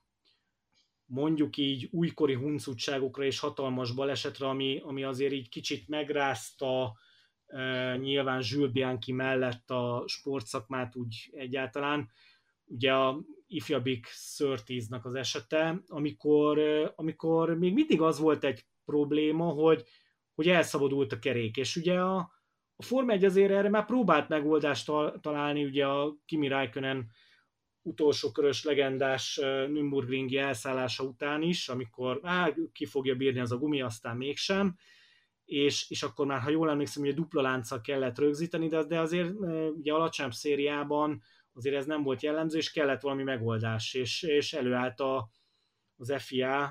mondjuk így újkori huncutságokra és hatalmas balesetre, ami, ami azért így kicsit megrázta e, nyilván Jules Bianchi mellett a sportszakmát úgy egyáltalán. Ugye a ifjabbik Surtees-nak az esete, amikor, amikor még mindig az volt egy probléma, hogy, hogy elszabadult a kerék, és ugye a, a Forma egy azért erre már próbált megoldást találni, ugye a Kimi Räikkönen utolsó körös legendás Nürburgringi elszállása után is, amikor á, ki fogja bírni az a gumi, aztán mégsem, és, és akkor már, ha jól emlékszem, hogy a dupla lánccal kellett rögzíteni, de, de azért ugye alacsonyabb szériában azért ez nem volt jellemző, és kellett valami megoldás, és, és előállt a, az ef i á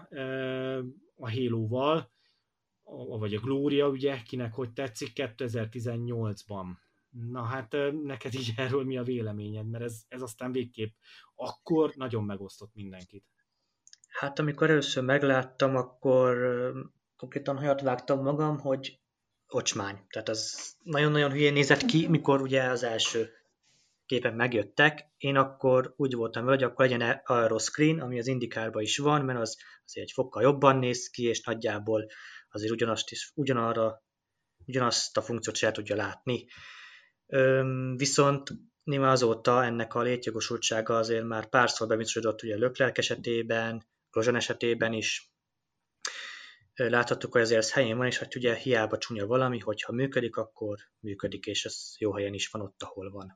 a Halo-val, vagy a Gloria, ugye, kinek hogy tetszik, kétezer-tizennyolcban. Na hát neked így erről mi a véleményed? Mert ez, ez aztán végképp akkor nagyon megosztott mindenkit. Hát amikor először megláttam, akkor konkrétan hajat vágtam magam, hogy ocsmány. Tehát az nagyon-nagyon hülyén nézett ki, mikor ugye az első képen megjöttek. Én akkor úgy voltam, hogy akkor legyen aeroscreen, ami az IndyCarban is van, mert az azért egy fokkal jobban néz ki, és nagyjából azért ugyanazt is, ugyanarra, ugyanazt a funkciót se tudja látni. Üm, viszont nyilván azóta ennek a létjogosultsága azért már párszor bebizonyosodott ugye Leclerc esetében, Grosjean esetében is. Láthattuk, hogy azért ez helyén van, és hát ugye hiába csúnya valami, hogyha működik, akkor működik, és ez jó helyen is van ott, ahol van.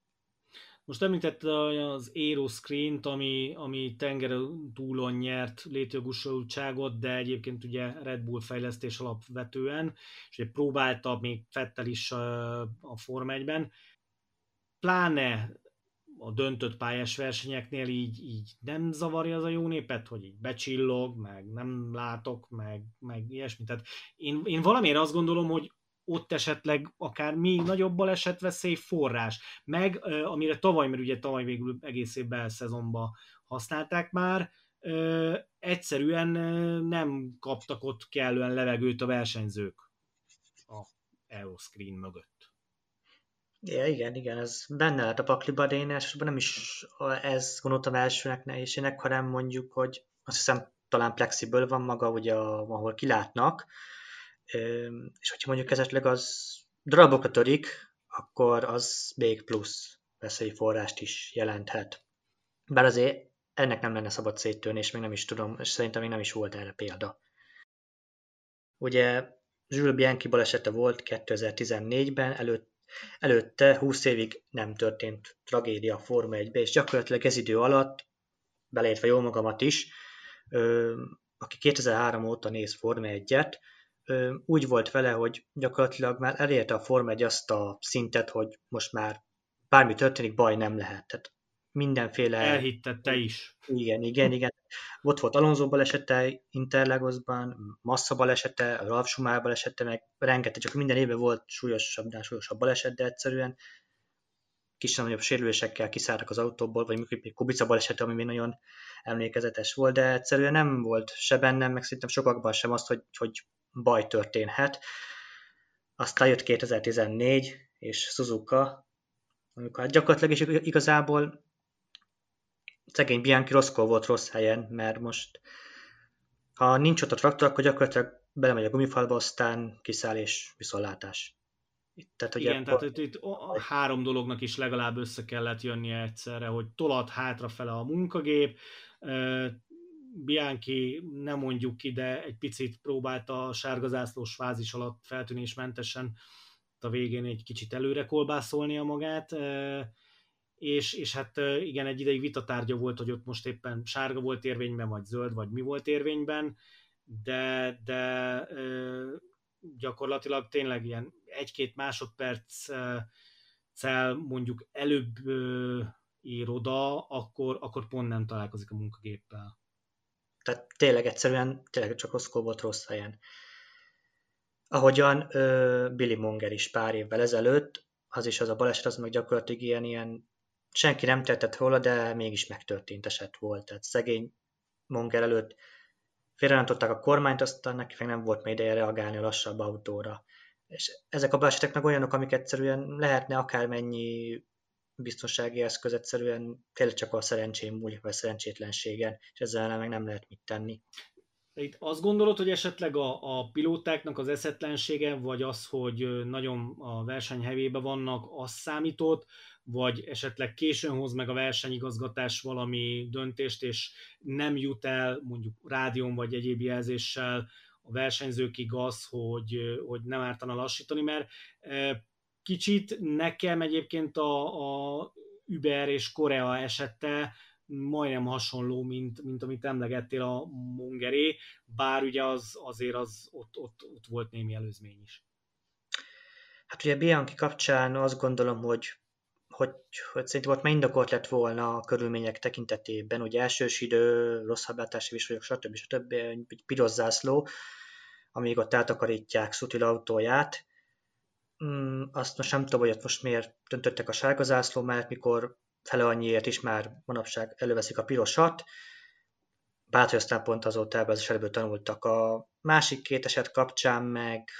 Most említett az Aeroscreen-t, ami, ami tengeren túlon nyert létjogosultságot, de egyébként ugye Red Bull fejlesztés alapvetően, és ugye próbálta még Vettel is a Forma egyben. Pláne a döntött pályás versenyeknél így, így nem zavarja az a jó népet, hogy így becsillog, meg nem látok, meg, meg ilyesmi. Tehát én, én valamiért azt gondolom, hogy ott esetleg akár még nagyobb balesetveszély forrás. Meg, amire tavaly, mert ugye tavaly végül egész évben szezonban használták már, egyszerűen nem kaptak ott kellően levegőt a versenyzők a Euroscreen mögött. Ja, igen, igen, ez benne lehet a pakliban, de én elsősorban nem is ez gondoltam elsőnek nehézségnek, hanem mondjuk, hogy azt hiszem talán Plexible van maga, ugye, ahol kilátnak, és hogyha mondjuk esetleg az darabokra törik, akkor az még plusz veszélyforrást is jelenthet. Bár azért ennek nem lenne szabad széttörni, és még nem is tudom, és szerintem még nem is volt erre példa. Ugye Jules Bianchi balesete volt kétezer-tizennégyben, előtt, előtte húsz évig nem történt tragédia a Forma egyben, és gyakorlatilag ez idő alatt, beleértve jó magamat is, ö, aki kétezer-három óta néz Forma egyet, ö, úgy volt vele, hogy gyakorlatilag már elérte a Forma egy azt a szintet, hogy most már bármi történik, baj nem lehet. Tehát mindenféle... Elhitted te is. Igen, igen, igen. Ott volt Alonso balesete Interlagosban, Massa balesete, Ralf Schumacher balesete, meg rengeteg, csak minden évben volt súlyosabb, súlyosabb baleset, de egyszerűen kisebb-nagyobb sérülésekkel kiszálltak az autóból, vagy még Kubica balesete, ami még nagyon emlékezetes volt, de egyszerűen nem volt se bennem, meg szerintem sokakban sem azt, hogy, hogy baj történhet. Aztán jött kétezer-tizennégy, és Suzuka, amikor hát gyakorlatilag is igazából szegény Bianchi rosszkor volt rossz helyen, mert most ha nincs ott a traktor, akkor gyakorlatilag belemegy a gumifalba, aztán kiszáll és viszontlátás. Tehát, igen, tehát itt, itt a három dolognak is legalább össze kellett jönnie egyszerre, hogy tolat hátrafele a munkagép, Bianchi, nem mondjuk ki, de egy picit próbálta a sárgazászlós fázis alatt feltűnésmentesen a végén egy kicsit előre kolbászolnia magát, és, és hát igen, egy ideig vitatárgya volt, hogy ott most éppen sárga volt érvényben, vagy zöld, vagy mi volt érvényben, de, de gyakorlatilag tényleg ilyen egy-két másodperccel mondjuk előbb ír oda, akkor, akkor pont nem találkozik a munkagéppel. Tehát tényleg egyszerűen tényleg csak Oszkó volt rossz helyen. Ahogyan ö, Billy Monger is pár évvel ezelőtt, az is az a baleset, az meg gyakorlatilag ilyen, ilyen senki nem tehetett róla, de mégis megtörtént eset volt. Tehát szegény Monger előtt félrerántották a kormányt, aztán neki meg nem volt még ideje reagálni a lassabb autóra. És ezek a balesetek meg olyanok, amik egyszerűen lehetne akármennyi biztonsági eszköz, egyszerűen tényleg csak a szerencsén múlik, vagy a szerencsétlenségen, és ezzel meg nem lehet mit tenni. Itt azt gondolod, hogy esetleg a, a pilótáknak az eszetlensége, vagy az, hogy nagyon a verseny hevébe vannak, az számított, vagy esetleg későn hoz meg a versenyigazgatás valami döntést, és nem jut el mondjuk rádión vagy egyéb jelzéssel a versenyzőkig az, hogy, hogy nem ártana lassítani, mert kicsit nekem egyébként a, a Uber és Korea esete majdnem hasonló, mint, mint amit emlegettél a Mongeré, bár ugye az, azért az, ott, ott, ott volt némi előzmény is. Hát ugye Bianchi kapcsán azt gondolom, hogy, hogy, hogy szerintem ott már indokolt lett volna a körülmények tekintetében, hogy elsős idő, rosszabbátási viszonyok, stb. stb. Egy piros zászló, amíg ott eltakarítják Sutil autóját. Mm, azt most nem tudom, hogy ott most miért döntöttek a sárga zászló mellett, mikor fele annyiért is már manapság előveszik a pirosat, bár hogy aztán pont azóta ebben az esetből tanultak. A másik két eset kapcsán meg,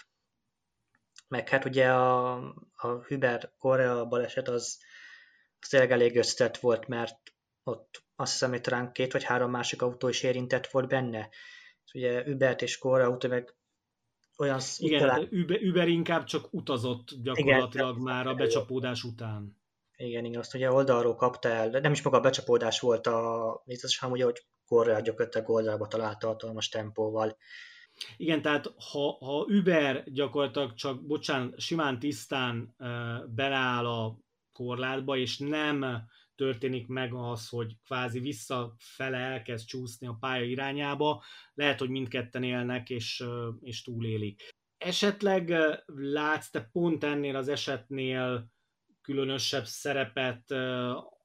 meg hát ugye a, a Hubert Korea baleset az, az tényleg elég összetett volt, mert ott azt hiszem, hogy talán két vagy három másik autó is érintett volt benne. Ugye Hubert és Korea autó meg olyan... Igen, talán... hát Uber, Uber inkább csak utazott gyakorlatilag igen, már a becsapódás után. Igen, igen, azt ugye oldalról kapta el, de nem is maga a becsapódás volt a biztos, hanem ugye, hogy Korea gyakorlatilag oldalba találta hatalmas tempóval. Igen, tehát ha, ha Uber gyakorlatilag csak, bocsánat, simán tisztán uh, beleáll a korlátba, és nem történik meg az, hogy kvázi visszafele elkezd csúszni a pálya irányába, lehet, hogy mindketten élnek, és, uh, és túlélik. Esetleg uh, látsz te pont ennél az esetnél különösebb szerepet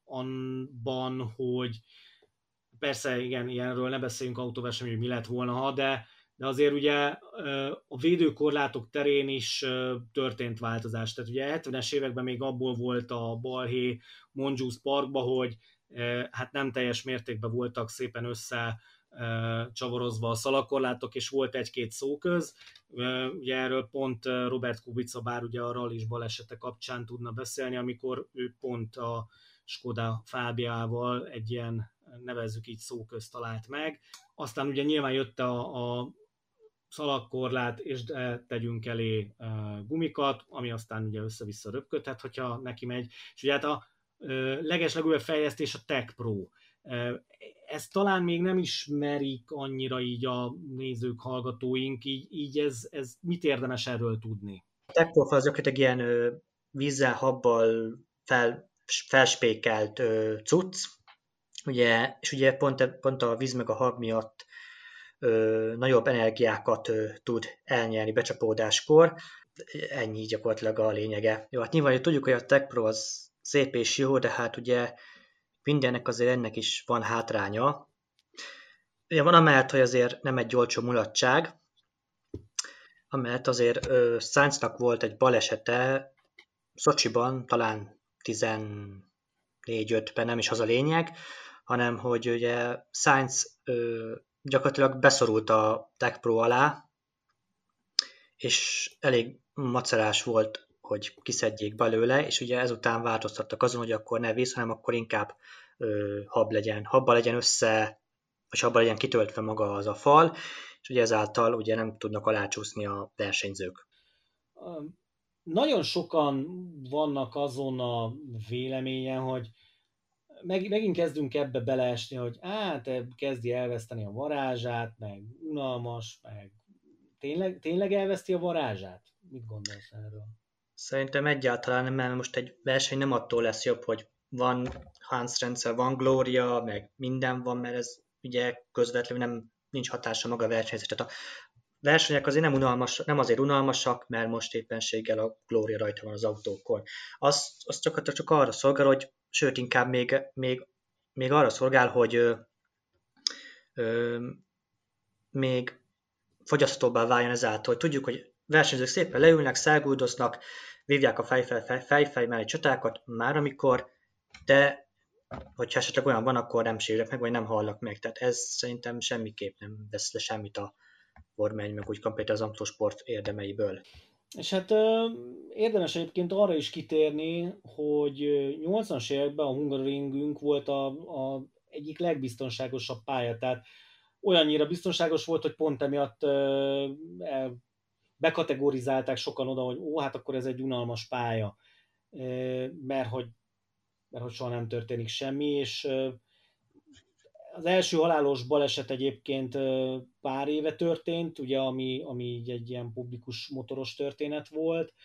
abban, hogy persze, igen, ilyenről ne beszéljünk autóverseny, hogy mi lett volna, ha, de, de azért ugye a védőkorlátok terén is történt változás. Tehát ugye hetvenes években még abból volt a balhé Mongoose Parkba, hogy hát nem teljes mértékben voltak szépen össze csavarozva a szalagkorlátok, és volt egy-két szóköz. Ugye erről pont Robert Kubica, bár ugye a rallis balesete kapcsán tudna beszélni, amikor ő pont a Skoda Fábiával egy ilyen, nevezzük így, szóközt talált meg. Aztán ugye nyilván jött a, a szalagkorlát, és tegyünk elé gumikat, ami aztán ugye össze-vissza röpködhet, hogyha neki megy. És ugye hát a legeslegújabb fejlesztés a Tech Pro. Ezt talán még nem ismerik annyira így a nézők, hallgatóink, így, így ez, ez mit érdemes erről tudni? A Tech Pro az gyakorlatilag ilyen vízzel, habbal fel, felspékelt ö, cucc, ugye, és ugye pont, pont a víz meg a hab miatt ö, nagyobb energiákat ö, tud elnyerni becsapódáskor. Ennyi gyakorlatilag a lényege. Jó, hát nyilván tudjuk, hogy a Tech Pro az szép és jó, de hát ugye mindennek azért ennek is van hátránya. Ugye van amellett, hogy azért nem egy olcsó mulatság, amellett azért ö, Sainznak volt egy balesete Szocsiban, talán tizennégy-ötben, nem is az a lényeg, hanem hogy ugye Sainz ö, gyakorlatilag beszorult a Tech Pro alá, és elég macerás volt, hogy kiszedjék belőle, és ugye ezután változtattak azon, hogy akkor ne víz, hanem akkor inkább ö, hab legyen, habba legyen össze, vagy habba legyen kitöltve maga az a fal, és ugye ezáltal ugye nem tudnak alácsúszni a versenyzők. Nagyon sokan vannak azon a véleményen, hogy meg, megint kezdünk ebbe beleesni, hogy hát kezdi elveszteni a varázsát, meg unalmas, meg tényleg, tényleg elveszti a varázsát? Mit gondolsz erről? Szerintem egyáltalán nem, mert most egy verseny nem attól lesz jobb, hogy van Hans rendszer, van Gloria, meg minden van, mert ez ugye közvetlenül nem nincs hatása maga a versenyzés. Tehát a versenyek azért nem, unalmas, nem azért unalmasak, mert most éppenséggel a Gloria rajta van az autókon. Az, az csak, csak arra szolgál, hogy sőt, inkább még, még, még arra szolgál, hogy ö, ö, még fogyasztóbbá váljon ezáltal, hogy tudjuk, hogy versenyzők szépen leülnek, száguldoznak, vívják a fejfej fej, mellé csatákat már amikor, de hogyha esetleg olyan van, akkor nem sérülnek meg, vagy nem hallnak meg. Tehát ez szerintem semmiképp nem vesz le semmit a Forma egy, meg úgy komplet az autósport érdemeiből. És hát érdemes egyébként arra is kitérni, hogy nyolcvanas években a Hungaroringünk volt a, a egyik legbiztonságosabb pálya, tehát olyannyira biztonságos volt, hogy pont emiatt bekategorizálták sokan oda, hogy ó, hát akkor ez egy unalmas pálya, mert hogy, mert hogy soha nem történik semmi, és az első halálos baleset egyébként pár éve történt, ugye, ami, ami így egy ilyen publikus motoros történet volt,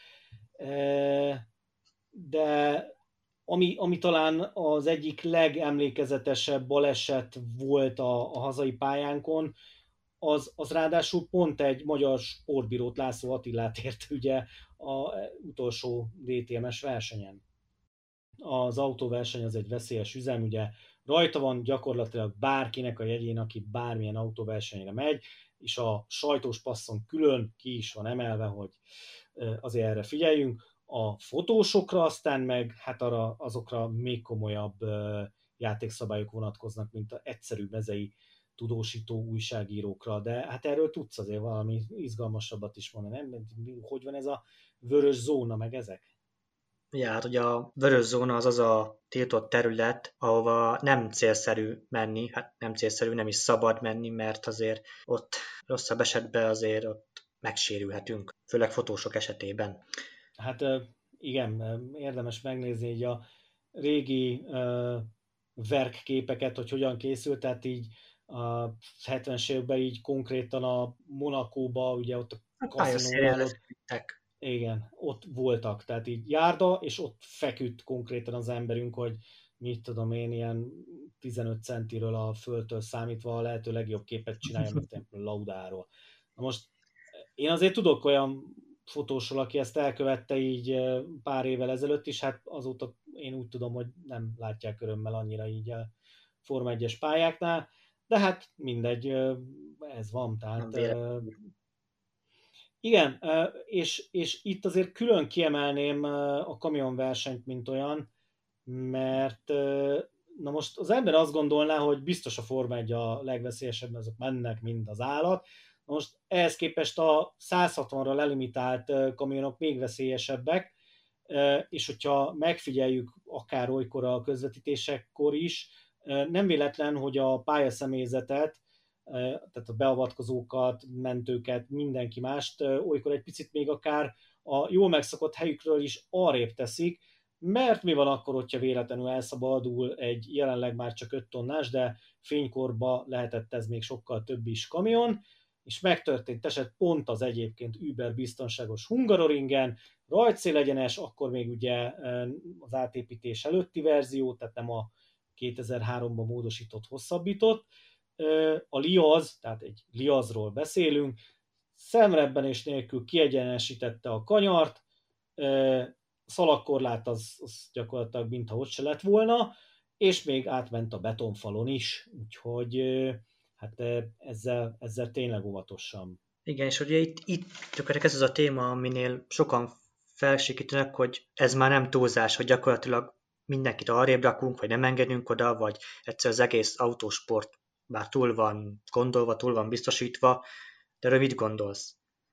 de ami, ami talán az egyik legemlékezetesebb baleset volt a, a hazai pályánkon, az, az ráadásul pont egy magyar sportbírót, László Attilát ért ugye a utolsó dé té em-es versenyen. Az autóverseny az egy veszélyes üzem, ugye rajta van gyakorlatilag bárkinek a jegyén, aki bármilyen autóversenyre megy, és a sajtós passzon külön ki is van emelve, hogy azért erre figyeljünk. A fotósokra aztán meg, hát arra azokra még komolyabb játékszabályok vonatkoznak, mint az egyszerű mezei tudósító újságírókra, de hát erről tudsz azért valami izgalmasabbat is mondani, nem? Hogy van ez a vörös zóna, meg ezek? Ja, hát ugye a vörös zóna az az a tiltott terület, ahova nem célszerű menni, hát nem célszerű, nem is szabad menni, mert azért ott rosszabb esetben azért ott megsérülhetünk, főleg fotósok esetében. Hát igen, érdemes megnézni így a régi uh, verkképeket, hogy hogyan készült, tehát így a hetvenes években így konkrétan a Monakóba, ugye ott a A kaszinónál, pályaszélére ott, feküdtek. igen, ott voltak, tehát így járda, és ott feküdt konkrétan az emberünk, hogy mit tudom én, ilyen tizenöt centiről a földtől számítva a lehető legjobb képet csinálja, mint Laudáról. Na most én azért tudok olyan fotósról, aki ezt elkövette így pár évvel ezelőtt is, hát azóta én úgy tudom, hogy nem látják örömmel annyira így a Forma egyes pályáknál, de hát mindegy, ez van, Nem tehát véletlenül. igen, és, és itt azért külön kiemelném a kamionversenyt, mint olyan, mert na most az ember azt gondolná, hogy biztos a Forma egy a legveszélyesebb, azok mennek, mint az állat. Na most ehhez képest a száz hatvanra lelimitált kamionok még veszélyesebbek, és hogyha megfigyeljük akár olykor a közvetítésekkor is, nem véletlen, hogy a pályaszemélyzetet, tehát a beavatkozókat, mentőket, mindenki mást olykor egy picit még akár a jól megszokott helyükről is arrébb teszik, mert mi van akkor, hogyha véletlenül elszabadul egy jelenleg már csak öt tonnás, de fénykorba lehetett ez még sokkal több is kamion, és megtörtént eset pont az egyébként über biztonságos Hungaroringen, rajtszélegyenes, akkor még ugye az átépítés előtti verzió, tehát nem a kétezer-háromban módosított, hosszabbított. A Liaz, tehát egy Liazról beszélünk, szemrebbenés nélkül kiegyenesítette a kanyart, szalagkorlát az, az gyakorlatilag mintha ott se lett volna, és még átment a betonfalon is, úgyhogy hát ezzel, ezzel tényleg óvatosan. Igen, és ugye itt, itt gyakorlatilag ez az a téma, aminél sokan felsikítanak, hogy ez már nem túlzás, hogy gyakorlatilag mindenkit arrébb rakunk, vagy nem engedünk oda, vagy egyszer az egész autósport már túl van gondolva, túl van biztosítva, de rövid gondolsz.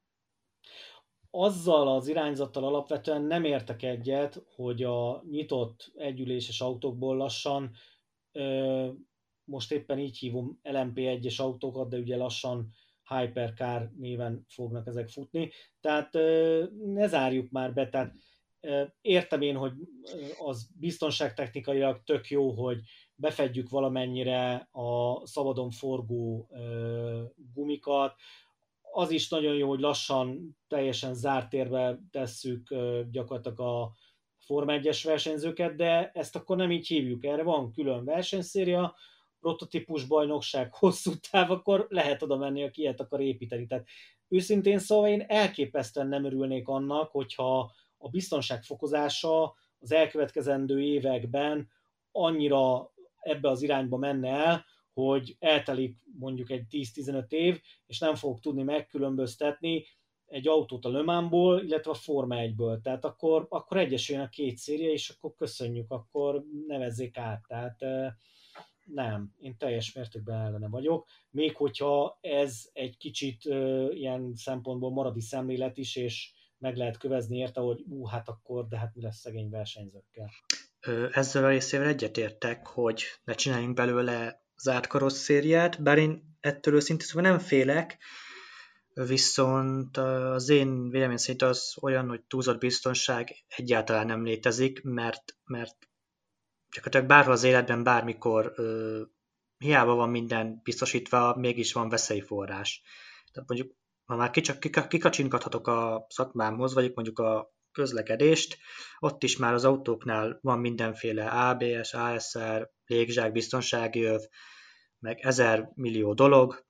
Azzal az irányzattal alapvetően nem értek egyet, hogy a nyitott együléses autókból lassan, most éppen így hívom el em pé egyes autókat, de ugye lassan Hypercar néven fognak ezek futni. Tehát ne zárjuk már be, tehát értem én, hogy az biztonságtechnikailag tök jó, hogy befedjük valamennyire a szabadon forgó gumikat, az is nagyon jó, hogy lassan teljesen zárt térbe tesszük gyakorlatilag a Forma egyes versenyzőket, de ezt akkor nem így hívjuk. Erre van külön versenyszéria, prototípus bajnokság, hosszú táv, akkor lehet oda menni, aki ilyet akar építeni. Tehát őszintén szóval én elképesztően nem örülnék annak, hogyha a biztonság fokozása az elkövetkezendő években annyira ebbe az irányba menne el, hogy eltelik mondjuk egy tíz-tizenöt év, és nem fogok tudni megkülönböztetni egy autót a Le Mansból, illetve a Forma egyből. Tehát akkor, akkor egyesüljön a két széria, és akkor köszönjük, akkor nevezzék át. Tehát nem, én teljes mértékben ellene vagyok. Még hogyha ez egy kicsit ilyen szempontból maradi szemlélet is, és meg lehet kövezni érte, hogy ú, hát akkor, de hát mi lesz szegény versenyzőkkel. Ezzel a részével egyetértek, hogy ne csináljunk belőle zárt karosszériát, bár én ettől őszintén szóval nem félek, viszont az én vélemény szerint az olyan, hogy túlzott biztonság egyáltalán nem létezik, mert, mert gyakorlatilag bárhol az életben, bármikor ö, hiába van minden biztosítva, mégis van veszélyforrás. Tehát mondjuk, ha már kikacsinkathatok a szakmámhoz, vagy mondjuk a közlekedést, ott is már az autóknál van mindenféle á bé es, á es er, légzsák, biztonsági öv, meg ezer millió dolog,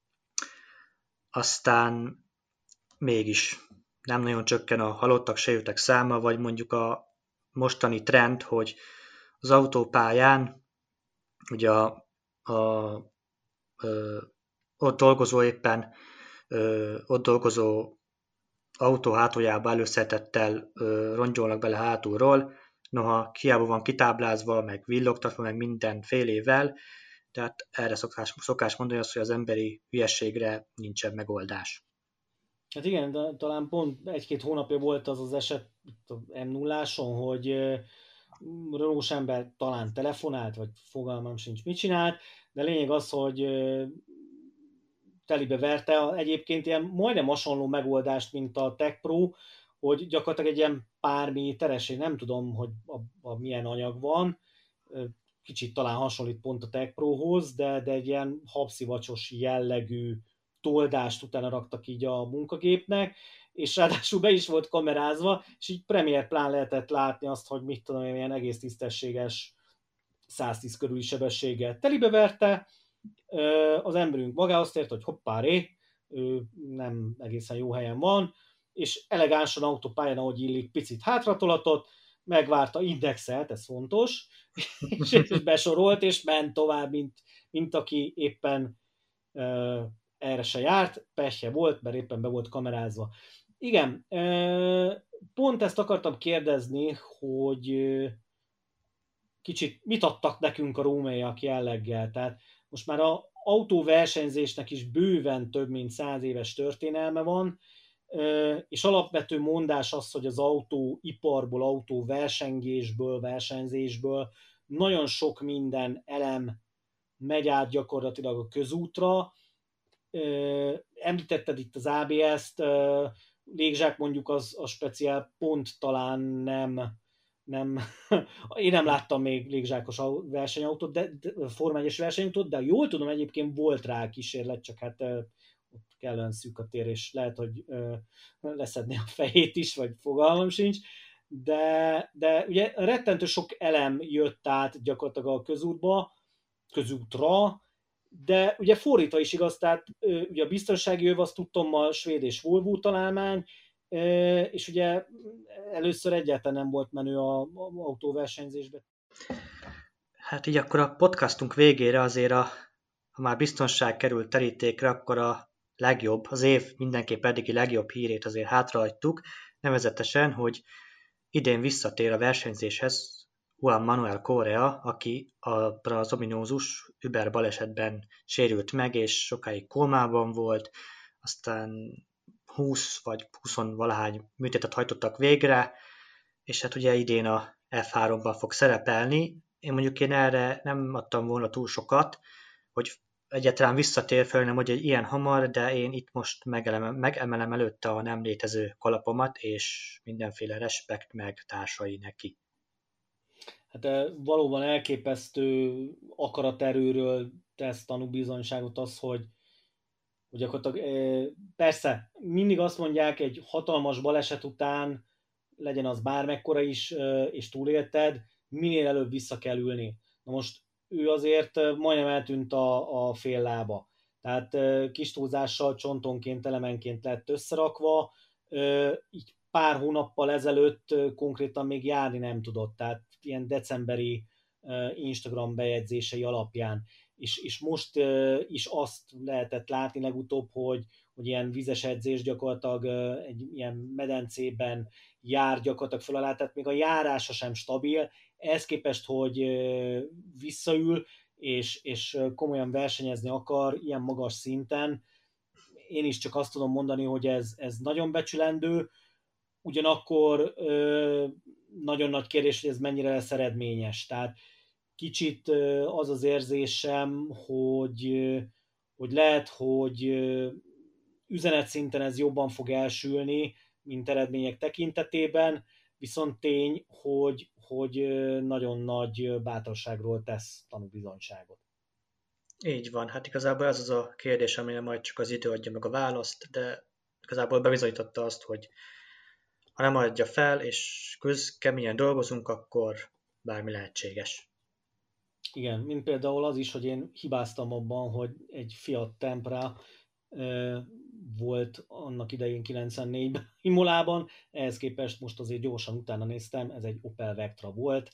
aztán mégis nem nagyon csökken a halottak, sérültek száma, vagy mondjuk a mostani trend, hogy az autópályán ugye a, a, ö, ott dolgozó éppen ö, ott dolgozó autó hátuljába előszeretettel ö, rongyolnak bele hátulról, noha hiába van kitáblázva, meg villogtatva, meg minden félével, tehát erre szokás, szokás mondani azt, hogy az emberi hülyességre nincsen megoldás. Hát igen, de talán pont egy-két hónapja volt az az eset itt a em nulláson, hogy Renault ember talán telefonált, vagy fogalmam sincs mit csinált, de lényeg az, hogy telibe verte egyébként ilyen majdnem hasonló megoldást, mint a Tech Pro, hogy gyakorlatilag egy ilyen pár méteres, én nem tudom, hogy a, a milyen anyag van, kicsit talán hasonlít pont a Tech Prohoz, de, de egy ilyen habszivacsos jellegű toldást utána raktak így a munkagépnek, és ráadásul be is volt kamerázva, és így Premier plán lehetett látni azt, hogy mit tudom én, ilyen egész tisztességes száztíz körüli sebességgel telibe verte, az emberünk magához tért, hogy hoppá ré, ő nem egészen jó helyen van, és elegánsan autópályán, ahogy illik, picit hátratolatott, megvárta, indexelt, ez fontos, és, és besorolt, és ment tovább, mint, mint aki éppen uh, erre se járt, pehje volt, mert éppen be volt kamerázva. Igen, uh, pont ezt akartam kérdezni, hogy uh, kicsit mit adtak nekünk a rómaiak jelleggel, tehát most már az autóversenyzésnek is bőven több mint száz éves történelme van, és alapvető mondás az, hogy az autóiparból, autóversengésből, versenyzésből nagyon sok minden elem megy át gyakorlatilag a közútra. Említetted itt az á bé es-t, légzsák mondjuk az a speciál pont talán nem, nem én nem láttam még légzsákos versenyautót, de, de Forma egyes versenyautót, de jól tudom, egyébként volt rá kísérlet, csak hát ott kellően szűk a tér, és lehet, hogy ö, leszedni a fejét is, vagy fogalmam sincs, de, de ugye rettentő sok elem jött át gyakorlatilag a közútba, közútra, de ugye fordítva is igaz, tehát ö, ugye a biztonsági öv, azt tudtam, a svéd és Volvo találmány, ö, és ugye először egyáltalán nem volt menő az autóversenyzésben. Hát így akkor a podcastunk végére azért, a, ha már biztonság került terítékre, akkor a legjobb, az év mindenképp eddigi legjobb hírét azért hátrahagytuk, nevezetesen, hogy idén visszatér a versenyzéshez Juan Manuel Correa, aki az ominózus Uber balesetben sérült meg, és sokáig kómában volt, aztán húsz vagy húsz valahány műtétet hajtottak végre, és hát ugye idén a ef háromban fog szerepelni. Én mondjuk én erre nem adtam volna túl sokat, hogy egyáltalán visszatér fel, nem hogy egy ilyen hamar, de én itt most megemelem, megemelem előtte a nem létező kalapomat, és mindenféle respekt meg társai neki. Hát valóban elképesztő akaraterőről tesz tanúbizonyságot az, hogy, hogy gyakorlatilag persze mindig azt mondják, egy hatalmas baleset után, legyen az bármekkora is, és túlélted, minél előbb vissza kell ülni. Na most ő azért majdnem eltűnt a, a fél lába. Tehát kis túlzással csontonként, elemenként lett összerakva, így pár hónappal ezelőtt konkrétan még járni nem tudott, tehát ilyen decemberi Instagram bejegyzései alapján. És, és most is azt lehetett látni legutóbb, hogy, hogy ilyen vizes edzés gyakorlatilag egy ilyen medencében jár gyakorlatilag föl alá, tehát még a járása sem stabil, ehhez képest, hogy visszaül, és, és komolyan versenyezni akar ilyen magas szinten, én is csak azt tudom mondani, hogy ez, ez nagyon becsülendő, ugyanakkor ö, nagyon nagy kérdés, hogy ez mennyire lesz eredményes. Tehát kicsit ö, az az érzésem, hogy, ö, hogy lehet, hogy ö, üzenetszinten ez jobban fog elsülni, mint eredmények tekintetében, viszont tény, hogy, hogy ö, nagyon nagy bátorságról tesz tanúbizonyságot. Így van, hát igazából ez az a kérdés, amire majd csak az idő adja meg a választ, de igazából bebizonyította azt, hogy ha nem adja fel, és köz keményen dolgozunk, akkor bármi lehetséges. Igen, mint például az is, hogy én hibáztam abban, hogy egy Fiat Tempra e, volt annak idején kilencvennégyben Imolában, ehhez képest most azért gyorsan utána néztem, ez egy Opel Vectra volt.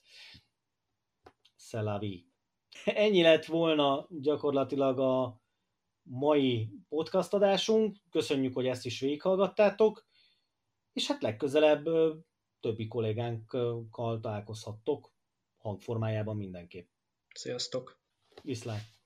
C'est la vie. Ennyi lett volna gyakorlatilag a mai podcast adásunk. Köszönjük, hogy ezt is végighallgattátok, és hát legközelebb többi kollégánkkal találkozhattok hangformájában mindenképp. Sziasztok! Viszlát!